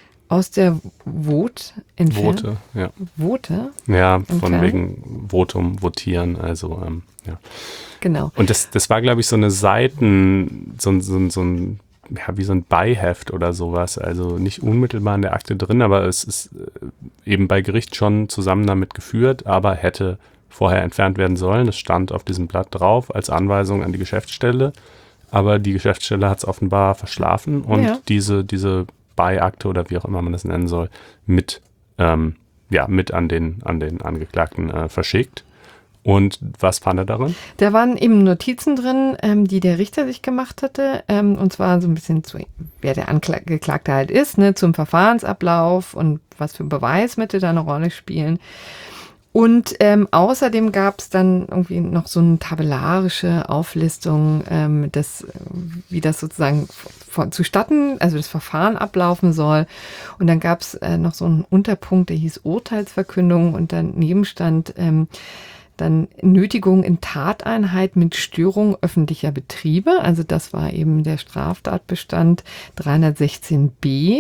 Vote entfernen. Vote, ja. Vote? Ja, von entfernen. wegen Votum, votieren, also ja. Genau. Und das war, glaube ich, so eine so ein wie so ein Beiheft oder sowas, also nicht unmittelbar in der Akte drin, aber es ist eben bei Gericht schon zusammen damit geführt, aber hätte vorher entfernt werden sollen. Es stand auf diesem Blatt drauf als Anweisung an die Geschäftsstelle, aber die Geschäftsstelle hat es offenbar verschlafen und diese Beiakte oder wie auch immer man das nennen soll, mit an den Angeklagten verschickt. Und was fand er darin? Da waren eben Notizen drin, die der Richter sich gemacht hatte, und zwar so ein bisschen wer der Angeklagte halt ist, ne, zum Verfahrensablauf und was für Beweismittel da eine Rolle spielen. Und außerdem gab es dann irgendwie noch so eine tabellarische Auflistung, wie das sozusagen zustatten, also das Verfahren ablaufen soll. Und dann gab es noch so einen Unterpunkt, der hieß Urteilsverkündung und daneben stand dann Nötigung in Tateinheit mit Störung öffentlicher Betriebe. Also das war eben der Straftatbestand 316b.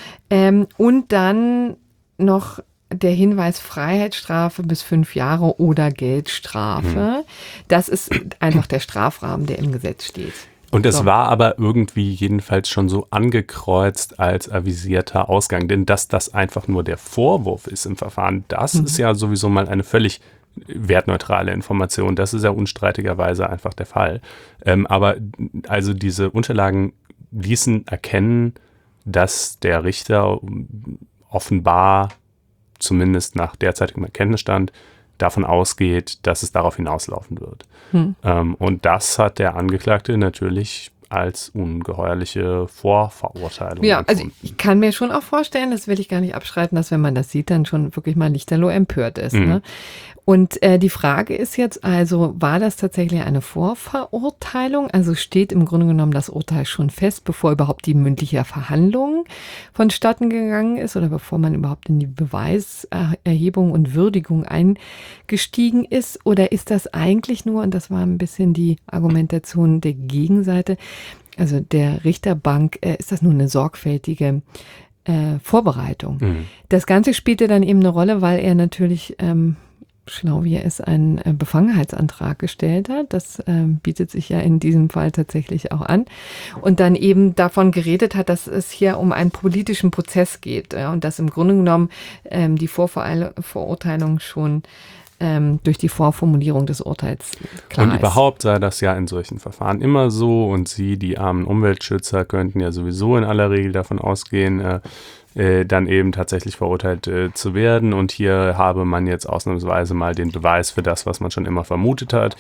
Und dann noch der Hinweis Freiheitsstrafe bis 5 Jahre oder Geldstrafe. Das ist einfach der Strafrahmen, der im Gesetz steht. Und es war aber irgendwie jedenfalls schon so angekreuzt als avisierter Ausgang. Denn dass das einfach nur der Vorwurf ist im Verfahren, das ist ja sowieso mal eine völlig wertneutrale Information. Das ist ja unstreitigerweise einfach der Fall. Aber also diese Unterlagen ließen erkennen, dass der Richter offenbar, zumindest nach derzeitigem Erkenntnisstand, davon ausgeht, dass es darauf hinauslaufen wird. Und das hat der Angeklagte natürlich als ungeheuerliche Vorverurteilung empfunden. Also ich kann mir schon auch vorstellen, das will ich gar nicht abstreiten, dass wenn man das sieht, dann schon wirklich mal lichterloh empört ist. Ne? Und die Frage ist jetzt also, war das tatsächlich eine Vorverurteilung? Also steht im Grunde genommen das Urteil schon fest, bevor überhaupt die mündliche Verhandlung vonstatten gegangen ist oder bevor man überhaupt in die Beweiserhebung und Würdigung eingestiegen ist? Oder ist das eigentlich nur, und das war ein bisschen die Argumentation der Gegenseite, also der Richterbank, ist das nur eine sorgfältige Vorbereitung? Das Ganze spielte dann eben eine Rolle, weil er natürlich schlau wie er ist, einen Befangenheitsantrag gestellt hat. Das bietet sich ja in diesem Fall tatsächlich auch an. Und dann eben davon geredet hat, dass es hier um einen politischen Prozess geht. Ja, und dass im Grunde genommen die Vorverurteilung schon durch die Vorformulierung des Urteils klar ist. Und überhaupt sei das ja in solchen Verfahren immer so. Und Sie, die armen Umweltschützer, könnten ja sowieso in aller Regel davon ausgehen, dann eben tatsächlich verurteilt zu werden. Und hier habe man jetzt ausnahmsweise mal den Beweis für das, was man schon immer vermutet hat.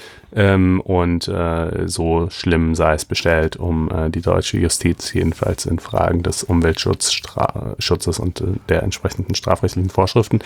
Und so schlimm sei es bestellt um die deutsche Justiz, jedenfalls in Fragen des Umweltschutzes und der entsprechenden strafrechtlichen Vorschriften.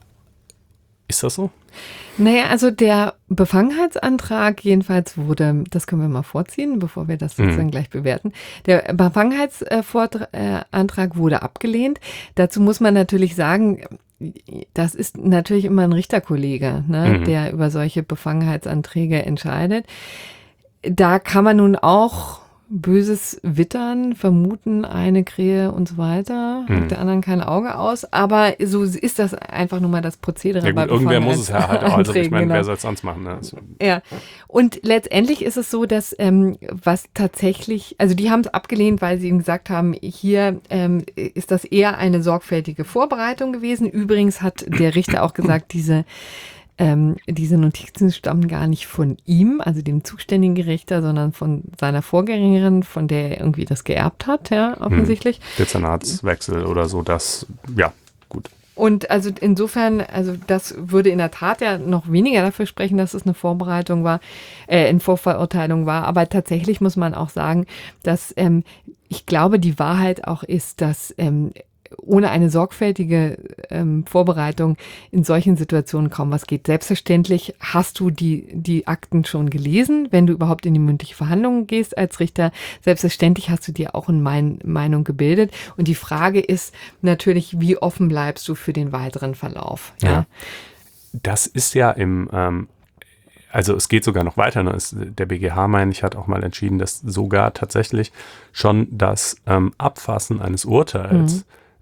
Ist das so? Naja, also der Befangenheitsantrag jedenfalls wurde, das können wir mal vorziehen, bevor wir das sozusagen gleich bewerten. Der Befangenheitsantrag wurde abgelehnt. Dazu muss man natürlich sagen, das ist natürlich immer ein Richterkollege, ne, der über solche Befangenheitsanträge entscheidet. Da kann man nun auch böses Wittern, vermuten eine Krähe und so weiter, der anderen kein Auge aus, aber so ist das einfach nur mal das Prozedere. Ja gut, irgendwer muss es ja halt auch, also ich meine, wer soll es sonst machen? Ne? Ja, und letztendlich ist es so, dass was tatsächlich, also die haben es abgelehnt, weil sie ihm gesagt haben, hier ist das eher eine sorgfältige Vorbereitung gewesen. Übrigens hat der Richter auch gesagt, diese Notizen stammen gar nicht von ihm, also dem zuständigen Richter, sondern von seiner Vorgängerin, von der er irgendwie das geerbt hat, ja, offensichtlich. Dezernatswechsel oder so, das, ja, gut. Und also insofern, also das würde in der Tat ja noch weniger dafür sprechen, dass es eine Vorbereitung war, eine Vorverurteilung war. Aber tatsächlich muss man auch sagen, dass ich glaube, die Wahrheit auch ist, dass ohne eine sorgfältige Vorbereitung in solchen Situationen kaum was geht. Selbstverständlich hast du die Akten schon gelesen, wenn du überhaupt in die mündliche Verhandlung gehst als Richter. Selbstverständlich hast du dir auch eine Meinung gebildet. Und die Frage ist natürlich, wie offen bleibst du für den weiteren Verlauf? Ja. Das ist ja also es geht sogar noch weiter. Ne? Der BGH, meine ich, hat auch mal entschieden, dass sogar tatsächlich schon das Abfassen eines Urteils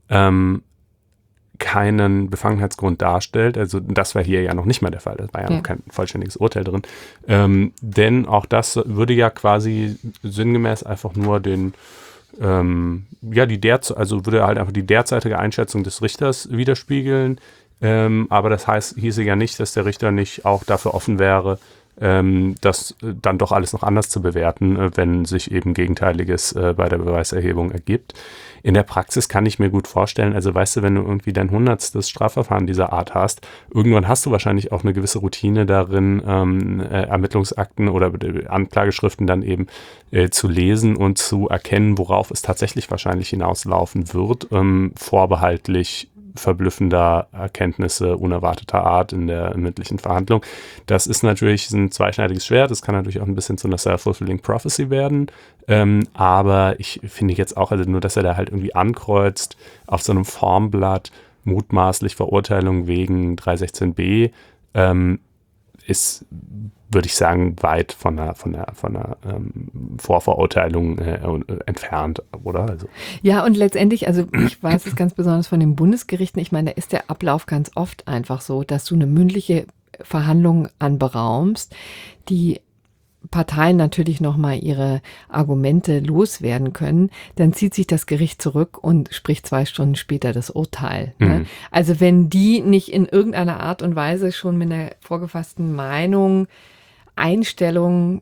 keinen Befangenheitsgrund darstellt. Also das war hier ja noch nicht mal der Fall. Das war ja noch kein vollständiges Urteil drin. Denn auch das würde ja quasi sinngemäß einfach nur also würde halt einfach die derzeitige Einschätzung des Richters widerspiegeln. Aber das hieße ja nicht, dass der Richter nicht auch dafür offen wäre, das dann doch alles noch anders zu bewerten, wenn sich eben Gegenteiliges bei der Beweiserhebung ergibt. In der Praxis kann ich mir gut vorstellen, also weißt du, wenn du irgendwie dein 100. Strafverfahren dieser Art hast, irgendwann hast du wahrscheinlich auch eine gewisse Routine darin, Ermittlungsakten oder Anklageschriften dann eben zu lesen und zu erkennen, worauf es tatsächlich wahrscheinlich hinauslaufen wird, vorbehaltlich verblüffender Erkenntnisse unerwarteter Art in der mündlichen Verhandlung. Das ist natürlich ein zweischneidiges Schwert. Das kann natürlich auch ein bisschen zu einer self-fulfilling prophecy werden. Aber ich finde jetzt auch, also nur, dass er da halt irgendwie ankreuzt auf so einem Formblatt mutmaßlich Verurteilung wegen 316b, ist, würde ich sagen, weit von einer Vorverurteilung entfernt, oder? Also. Ja, und letztendlich, also ich weiß es ganz besonders von den Bundesgerichten, ich meine, da ist der Ablauf ganz oft einfach so, dass du eine mündliche Verhandlung anberaumst, die Parteien natürlich nochmal ihre Argumente loswerden können, dann zieht sich das Gericht zurück und spricht 2 Stunden später das Urteil. Ne? Also wenn die nicht in irgendeiner Art und Weise schon mit einer vorgefassten Meinung, Einstellung,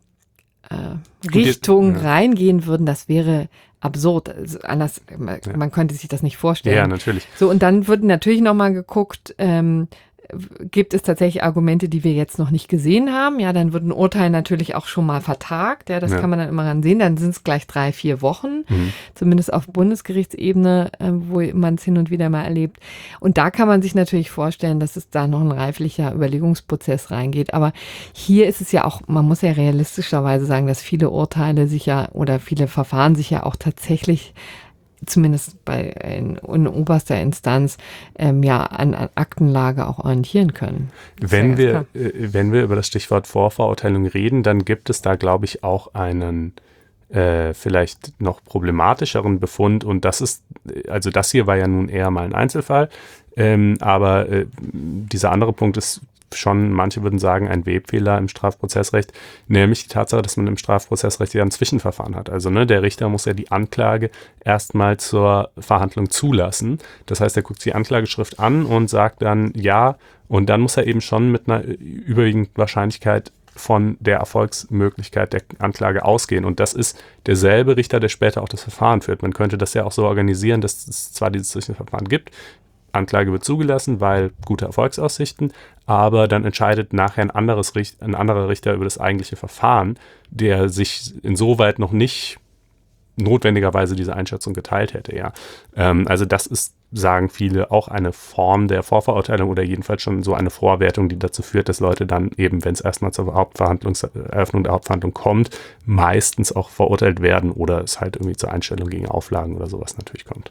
Richtung reingehen würden, das wäre absurd. Also anders, man könnte sich das nicht vorstellen. Ja, natürlich. So, und dann wird natürlich nochmal geguckt, gibt es tatsächlich Argumente, die wir jetzt noch nicht gesehen haben? Ja, dann wird ein Urteil natürlich auch schon mal vertagt. Ja, das kann man dann immer ran sehen. Dann sind es gleich 3-4 Wochen, zumindest auf Bundesgerichtsebene, wo man es hin und wieder mal erlebt. Und da kann man sich natürlich vorstellen, dass es da noch ein reiflicher Überlegungsprozess reingeht. Aber hier ist es ja auch, man muss ja realistischerweise sagen, dass viele Urteile sich ja oder viele Verfahren sich ja auch tatsächlich zumindest in oberster Instanz an Aktenlage auch orientieren können. Wenn wir über das Stichwort Vorverurteilung reden, dann gibt es da, glaube ich, auch einen vielleicht noch problematischeren Befund, und das hier war ja nun eher mal ein Einzelfall, aber dieser andere Punkt ist schon, manche würden sagen, ein Webfehler im Strafprozessrecht, nämlich die Tatsache, dass man im Strafprozessrecht ja ein Zwischenverfahren hat. Also der Richter muss ja die Anklage erstmal zur Verhandlung zulassen. Das heißt, er guckt sich die Anklageschrift an und sagt dann ja, und dann muss er eben schon mit einer überwiegenden Wahrscheinlichkeit von der Erfolgsmöglichkeit der Anklage ausgehen. Und das ist derselbe Richter, der später auch das Verfahren führt. Man könnte das ja auch so organisieren, dass es zwar dieses Zwischenverfahren gibt, Anklage wird zugelassen, weil gute Erfolgsaussichten, aber dann entscheidet nachher ein anderer Richter über das eigentliche Verfahren, der sich insoweit noch nicht notwendigerweise diese Einschätzung geteilt hätte. Ja. Also das ist, sagen viele, auch eine Form der Vorverurteilung oder jedenfalls schon so eine Vorwertung, die dazu führt, dass Leute dann eben, wenn es erstmal zur Eröffnung der Hauptverhandlung kommt, meistens auch verurteilt werden oder es halt irgendwie zur Einstellung gegen Auflagen oder sowas natürlich kommt.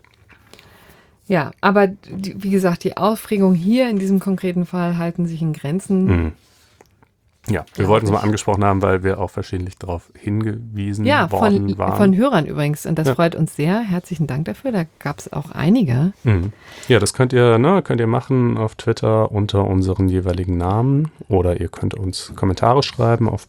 Ja, aber wie gesagt, die Aufregung hier in diesem konkreten Fall halten sich in Grenzen. Ja, wir wollten es mal angesprochen haben, weil wir auch verschiedentlich darauf hingewiesen worden waren. Von Hörern übrigens. Und das freut uns sehr. Herzlichen Dank dafür. Da gab es auch einige. Mhm. Ja, das könnt ihr machen auf Twitter unter unseren jeweiligen Namen. Oder ihr könnt uns Kommentare schreiben auf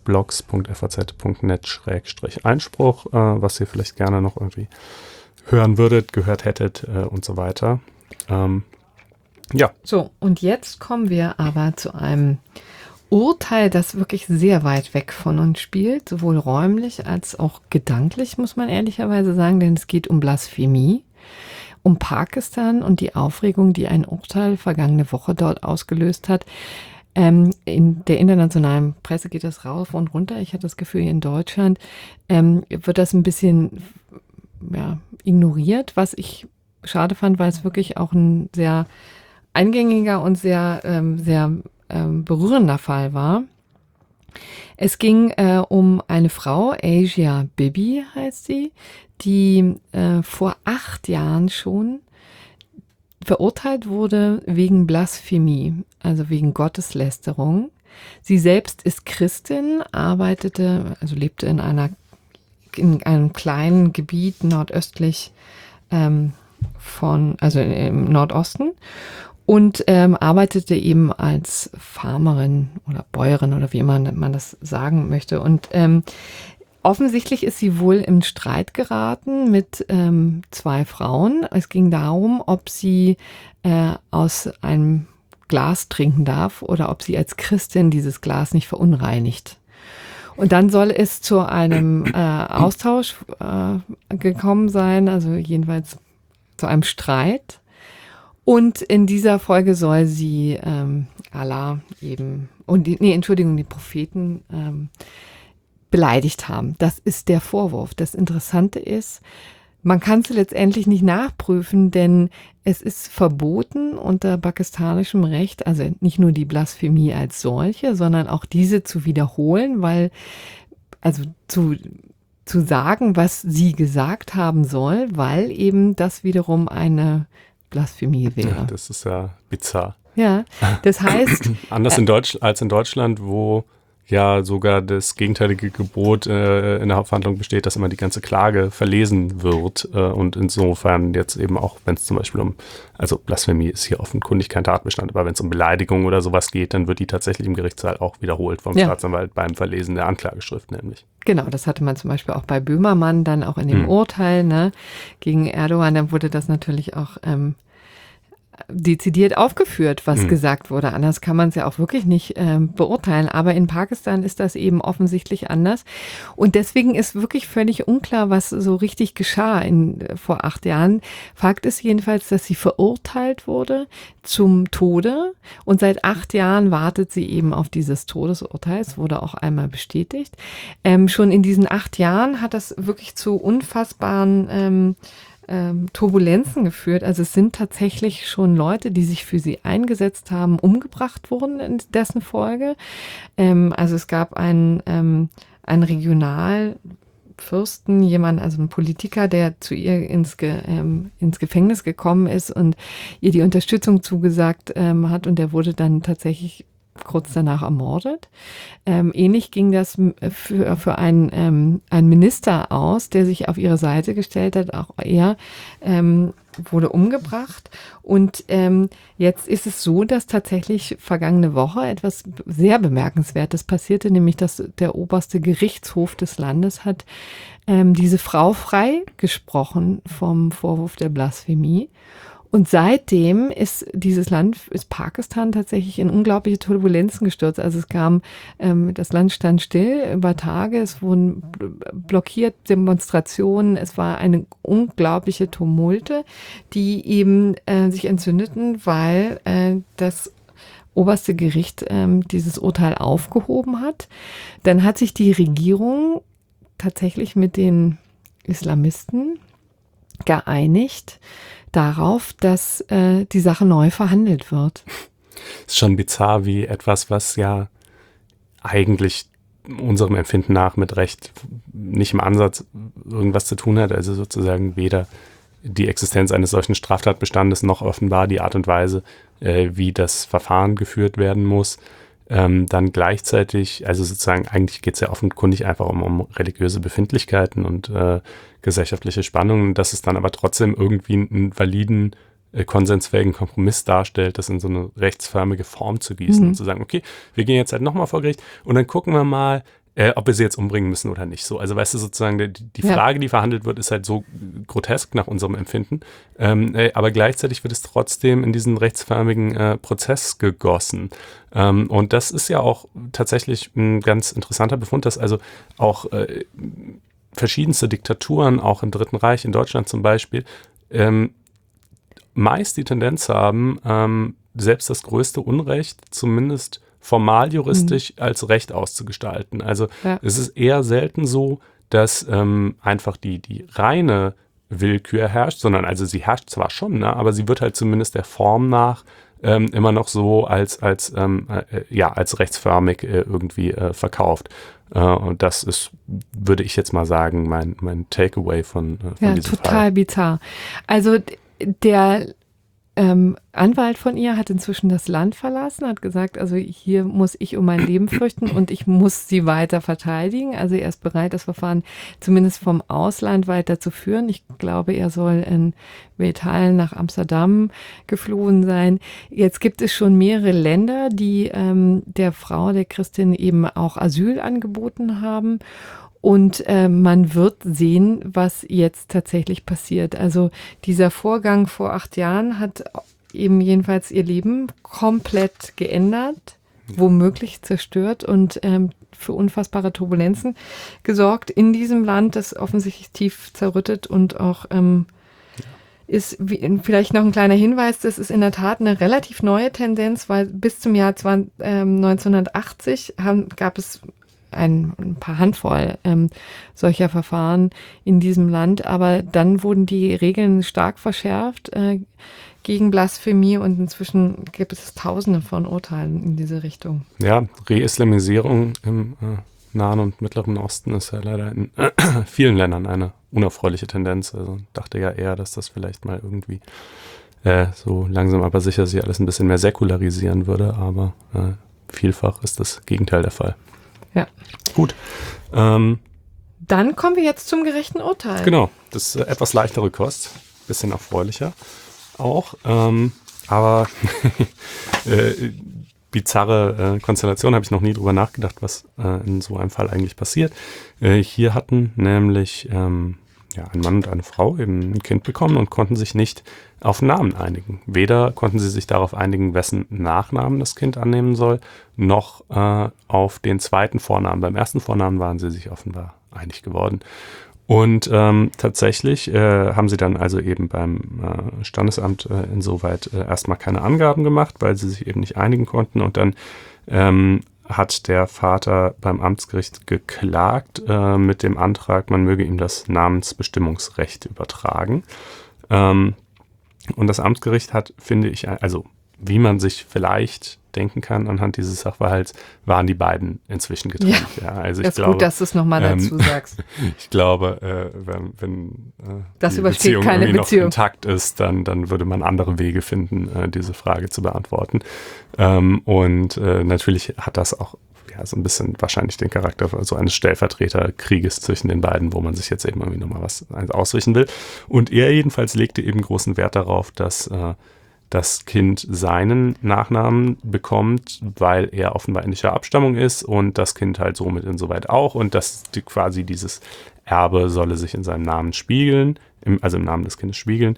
blogs.faz.net/Einspruch, was ihr vielleicht gerne noch irgendwie hören würdet, gehört hättet und so weiter. Ja. So, und jetzt kommen wir aber zu einem Urteil, das wirklich sehr weit weg von uns spielt, sowohl räumlich als auch gedanklich, muss man ehrlicherweise sagen, denn es geht um Blasphemie, um Pakistan und die Aufregung, die ein Urteil vergangene Woche dort ausgelöst hat. In der internationalen Presse geht das rauf und runter. Ich hatte das Gefühl, in Deutschland wird das ein bisschen ignoriert, was ich schade fand, weil es wirklich auch ein sehr eingängiger und sehr berührender Fall war. Es ging um eine Frau, Asia Bibi heißt sie, die vor 8 Jahren schon verurteilt wurde wegen Blasphemie, also wegen Gotteslästerung. Sie selbst ist Christin, lebte in einem kleinen Gebiet nordöstlich im Nordosten. Und arbeitete eben als Farmerin oder Bäuerin oder wie immer man das sagen möchte. Und offensichtlich ist sie wohl im Streit geraten mit 2 Frauen. Es ging darum, ob sie aus einem Glas trinken darf oder ob sie als Christin dieses Glas nicht verunreinigt. Und dann soll es zu einem Austausch gekommen sein, also jedenfalls zu einem Streit. Und in dieser Folge soll sie Allah eben, die Propheten beleidigt haben. Das ist der Vorwurf. Das Interessante ist, man kann es letztendlich nicht nachprüfen, denn es ist verboten unter pakistanischem Recht, also nicht nur die Blasphemie als solche, sondern auch diese zu wiederholen, zu sagen, was sie gesagt haben soll, weil eben das wiederum eine Blasphemie wäre. Ja, das ist ja bizarr. Ja, das heißt... Anders als in Deutschland, wo ja sogar das gegenteilige Gebot in der Hauptverhandlung besteht, dass immer die ganze Klage verlesen wird. Und insofern jetzt eben auch, wenn es zum Beispiel also Blasphemie ist hier offenkundig kein Tatbestand, aber wenn es um Beleidigung oder sowas geht, dann wird die tatsächlich im Gerichtssaal auch wiederholt vom Staatsanwalt beim Verlesen der Anklageschrift nämlich. Genau, das hatte man zum Beispiel auch bei Böhmermann dann auch in dem Urteil gegen Erdogan. Dann wurde das natürlich auch dezidiert aufgeführt, was gesagt wurde. Anders kann man es ja auch wirklich nicht beurteilen. Aber in Pakistan ist das eben offensichtlich anders. Und deswegen ist wirklich völlig unklar, was so richtig geschah vor 8 Jahren. Fakt ist jedenfalls, dass sie verurteilt wurde zum Tode. Und seit 8 Jahren wartet sie eben auf dieses Todesurteil. Es wurde auch einmal bestätigt. Schon in diesen 8 Jahren hat das wirklich zu unfassbaren Turbulenzen geführt. Also es sind tatsächlich schon Leute, die sich für sie eingesetzt haben, umgebracht wurden in dessen Folge. Also es gab einen Regionalfürsten, einen Politiker, der zu ihr ins Gefängnis gekommen ist und ihr die Unterstützung zugesagt hat, und der wurde dann tatsächlich kurz danach ermordet. Ähnlich ging das für einen Minister aus, der sich auf ihre Seite gestellt hat. Auch er wurde umgebracht. Und jetzt ist es so, dass tatsächlich vergangene Woche etwas sehr Bemerkenswertes passierte, nämlich dass der oberste Gerichtshof des Landes hat diese Frau freigesprochen vom Vorwurf der Blasphemie. Und seitdem ist Pakistan tatsächlich in unglaubliche Turbulenzen gestürzt. Also das Land stand still über Tage, es wurden blockiert Demonstrationen, es war eine unglaubliche Tumulte, die eben sich entzündeten, weil das oberste Gericht dieses Urteil aufgehoben hat. Dann hat sich die Regierung tatsächlich mit den Islamisten geeinigt darauf, dass die Sache neu verhandelt wird. Ist schon bizarr, wie etwas, was ja eigentlich unserem Empfinden nach mit Recht nicht im Ansatz irgendwas zu tun hat, also sozusagen weder die Existenz eines solchen Straftatbestandes noch offenbar die Art und Weise, wie das Verfahren geführt werden muss, dann gleichzeitig, also sozusagen eigentlich geht es ja offenkundig einfach um religiöse Befindlichkeiten und gesellschaftliche Spannungen, dass es dann aber trotzdem irgendwie einen validen, konsensfähigen Kompromiss darstellt, das in so eine rechtsförmige Form zu gießen und zu sagen, okay, wir gehen jetzt halt nochmal vor Gericht und dann gucken wir mal, ob wir sie jetzt umbringen müssen oder nicht. So, also weißt du, sozusagen die Frage, die verhandelt wird, ist halt so grotesk nach unserem Empfinden, aber gleichzeitig wird es trotzdem in diesen rechtsförmigen Prozess gegossen. Und das ist ja auch tatsächlich ein ganz interessanter Befund, dass also auch verschiedenste Diktaturen, auch im Dritten Reich, in Deutschland zum Beispiel, meist die Tendenz haben, selbst das größte Unrecht zumindest formal juristisch als Recht auszugestalten. Also es ist eher selten so, dass einfach die reine Willkür herrscht, sondern also sie herrscht zwar schon, ne, aber sie wird halt zumindest der Form nach immer noch so als rechtsförmig irgendwie verkauft. Und das ist, würde ich jetzt mal sagen, mein Takeaway von diesem total Fall. Bizarr. Also der Anwalt von ihr hat inzwischen das Land verlassen, hat gesagt, also hier muss ich um mein Leben fürchten und ich muss sie weiter verteidigen. Also er ist bereit, das Verfahren zumindest vom Ausland weiter zu führen. Ich glaube, er soll in Wetalen nach Amsterdam geflohen sein. Jetzt gibt es schon mehrere Länder, die der Frau, der Christin, eben auch Asyl angeboten haben. Und man wird sehen, was jetzt tatsächlich passiert. Also dieser Vorgang vor 8 Jahren hat eben jedenfalls ihr Leben komplett geändert, womöglich zerstört und für unfassbare Turbulenzen gesorgt in diesem Land, das offensichtlich tief zerrüttet und auch ist vielleicht noch ein kleiner Hinweis, das ist in der Tat eine relativ neue Tendenz, weil bis zum Jahr 1980 gab es ein paar Handvoll solcher Verfahren in diesem Land, aber dann wurden die Regeln stark verschärft gegen Blasphemie und inzwischen gibt es Tausende von Urteilen in diese Richtung. Ja, Reislamisierung im Nahen und Mittleren Osten ist ja leider in vielen Ländern eine unerfreuliche Tendenz. Also dachte ja eher, dass das vielleicht mal irgendwie so langsam aber sicher sich alles ein bisschen mehr säkularisieren würde, aber vielfach ist das Gegenteil der Fall. Ja. Gut. Dann kommen wir jetzt zum gerechten Urteil. Genau, das ist etwas leichtere Kost, bisschen erfreulicher auch, aber bizarre Konstellation, habe ich noch nie drüber nachgedacht, was in so einem Fall eigentlich passiert. Hier hatten nämlich ein Mann und eine Frau eben ein Kind bekommen und konnten sich nicht auf einen Namen einigen. Weder konnten sie sich darauf einigen, wessen Nachnamen das Kind annehmen soll, noch auf den zweiten Vornamen. Beim ersten Vornamen waren sie sich offenbar einig geworden. Und tatsächlich haben sie dann also eben beim Standesamt insoweit erstmal keine Angaben gemacht, weil sie sich eben nicht einigen konnten. Und dann hat der Vater beim Amtsgericht geklagt mit dem Antrag, man möge ihm das Namensbestimmungsrecht übertragen. Und das Amtsgericht hat, finde ich, also wie man sich vielleicht denken kann, anhand dieses Sachverhalts, waren die beiden inzwischen getrennt. Ja, also das ist gut, dass du es nochmal dazu sagst. Ich glaube, wenn das die übersteht Beziehung keine irgendwie Beziehung. noch intakt ist, dann würde man andere Wege finden, diese Frage zu beantworten. Und natürlich hat das auch so ein bisschen wahrscheinlich den Charakter so eines Stellvertreterkrieges zwischen den beiden, wo man sich jetzt eben irgendwie nochmal was ausrichten will. Und er jedenfalls legte eben großen Wert darauf, dass das Kind seinen Nachnamen bekommt, weil er offenbar indischer Abstammung ist und das Kind halt somit insoweit auch und dass quasi dieses Erbe solle sich in seinem Namen spiegeln, also im Namen des Kindes spiegeln.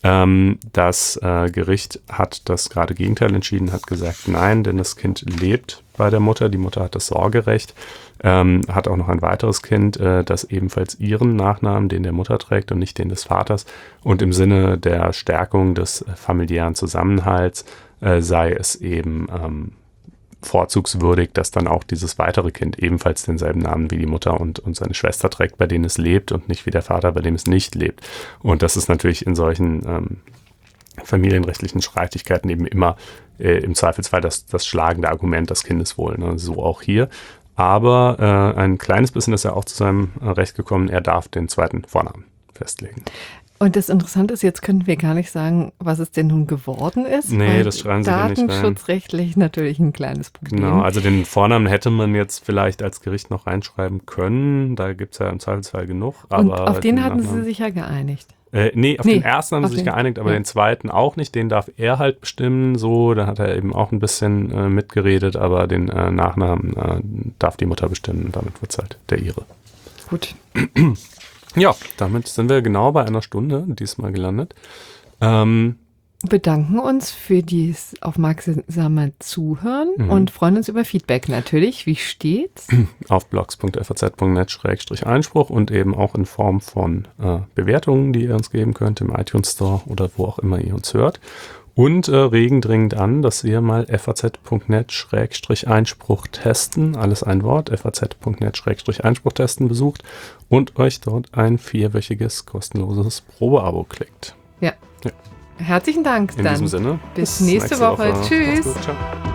Das Gericht hat das gerade Gegenteil entschieden, hat gesagt, nein, denn das Kind lebt bei der Mutter, die Mutter hat das Sorgerecht, hat auch noch ein weiteres Kind, das ebenfalls ihren Nachnamen, den der Mutter trägt und nicht den des Vaters, und im Sinne der Stärkung des familiären Zusammenhalts sei es eben vorzugswürdig, dass dann auch dieses weitere Kind ebenfalls denselben Namen wie die Mutter und seine Schwester trägt, bei denen es lebt und nicht wie der Vater, bei dem es nicht lebt. Und das ist natürlich in solchen familienrechtlichen Streitigkeiten eben immer im Zweifelsfall das schlagende Argument des Kindeswohl, ne? So auch hier. Aber ein kleines bisschen ist er auch zu seinem Recht gekommen, er darf den zweiten Vornamen festlegen. Und das Interessante ist, jetzt könnten wir gar nicht sagen, was es denn nun geworden ist. Nee, das schreiben sie ja nicht rein. Datenschutzrechtlich natürlich ein kleines Problem. Genau, also den Vornamen hätte man jetzt vielleicht als Gericht noch reinschreiben können. Da gibt es ja im Zweifelsfall genug. Aber und auf den hatten sie sich ja geeinigt. Den ersten haben sie sich geeinigt, aber den zweiten auch nicht. Den darf er halt bestimmen. So, da hat er eben auch ein bisschen mitgeredet, aber den Nachnamen darf die Mutter bestimmen. Und damit wird es halt der ihre. Gut. Ja, damit sind wir genau bei einer Stunde diesmal gelandet. Bedanken uns für dieses aufmerksame Zuhören und freuen uns über Feedback natürlich. Wie steht's? Auf blogs.faz.net/Einspruch und eben auch in Form von Bewertungen, die ihr uns geben könnt im iTunes Store oder wo auch immer ihr uns hört. Und regen dringend an, dass ihr mal faz.net/Einspruch testen, alles ein Wort, faz.net/Einspruch testen besucht und euch dort ein 4-wöchiges kostenloses Probeabo klickt. Ja. Herzlichen Dank. In diesem Sinne. Bis nächste Woche. Tschüss. Macht's gut, ciao.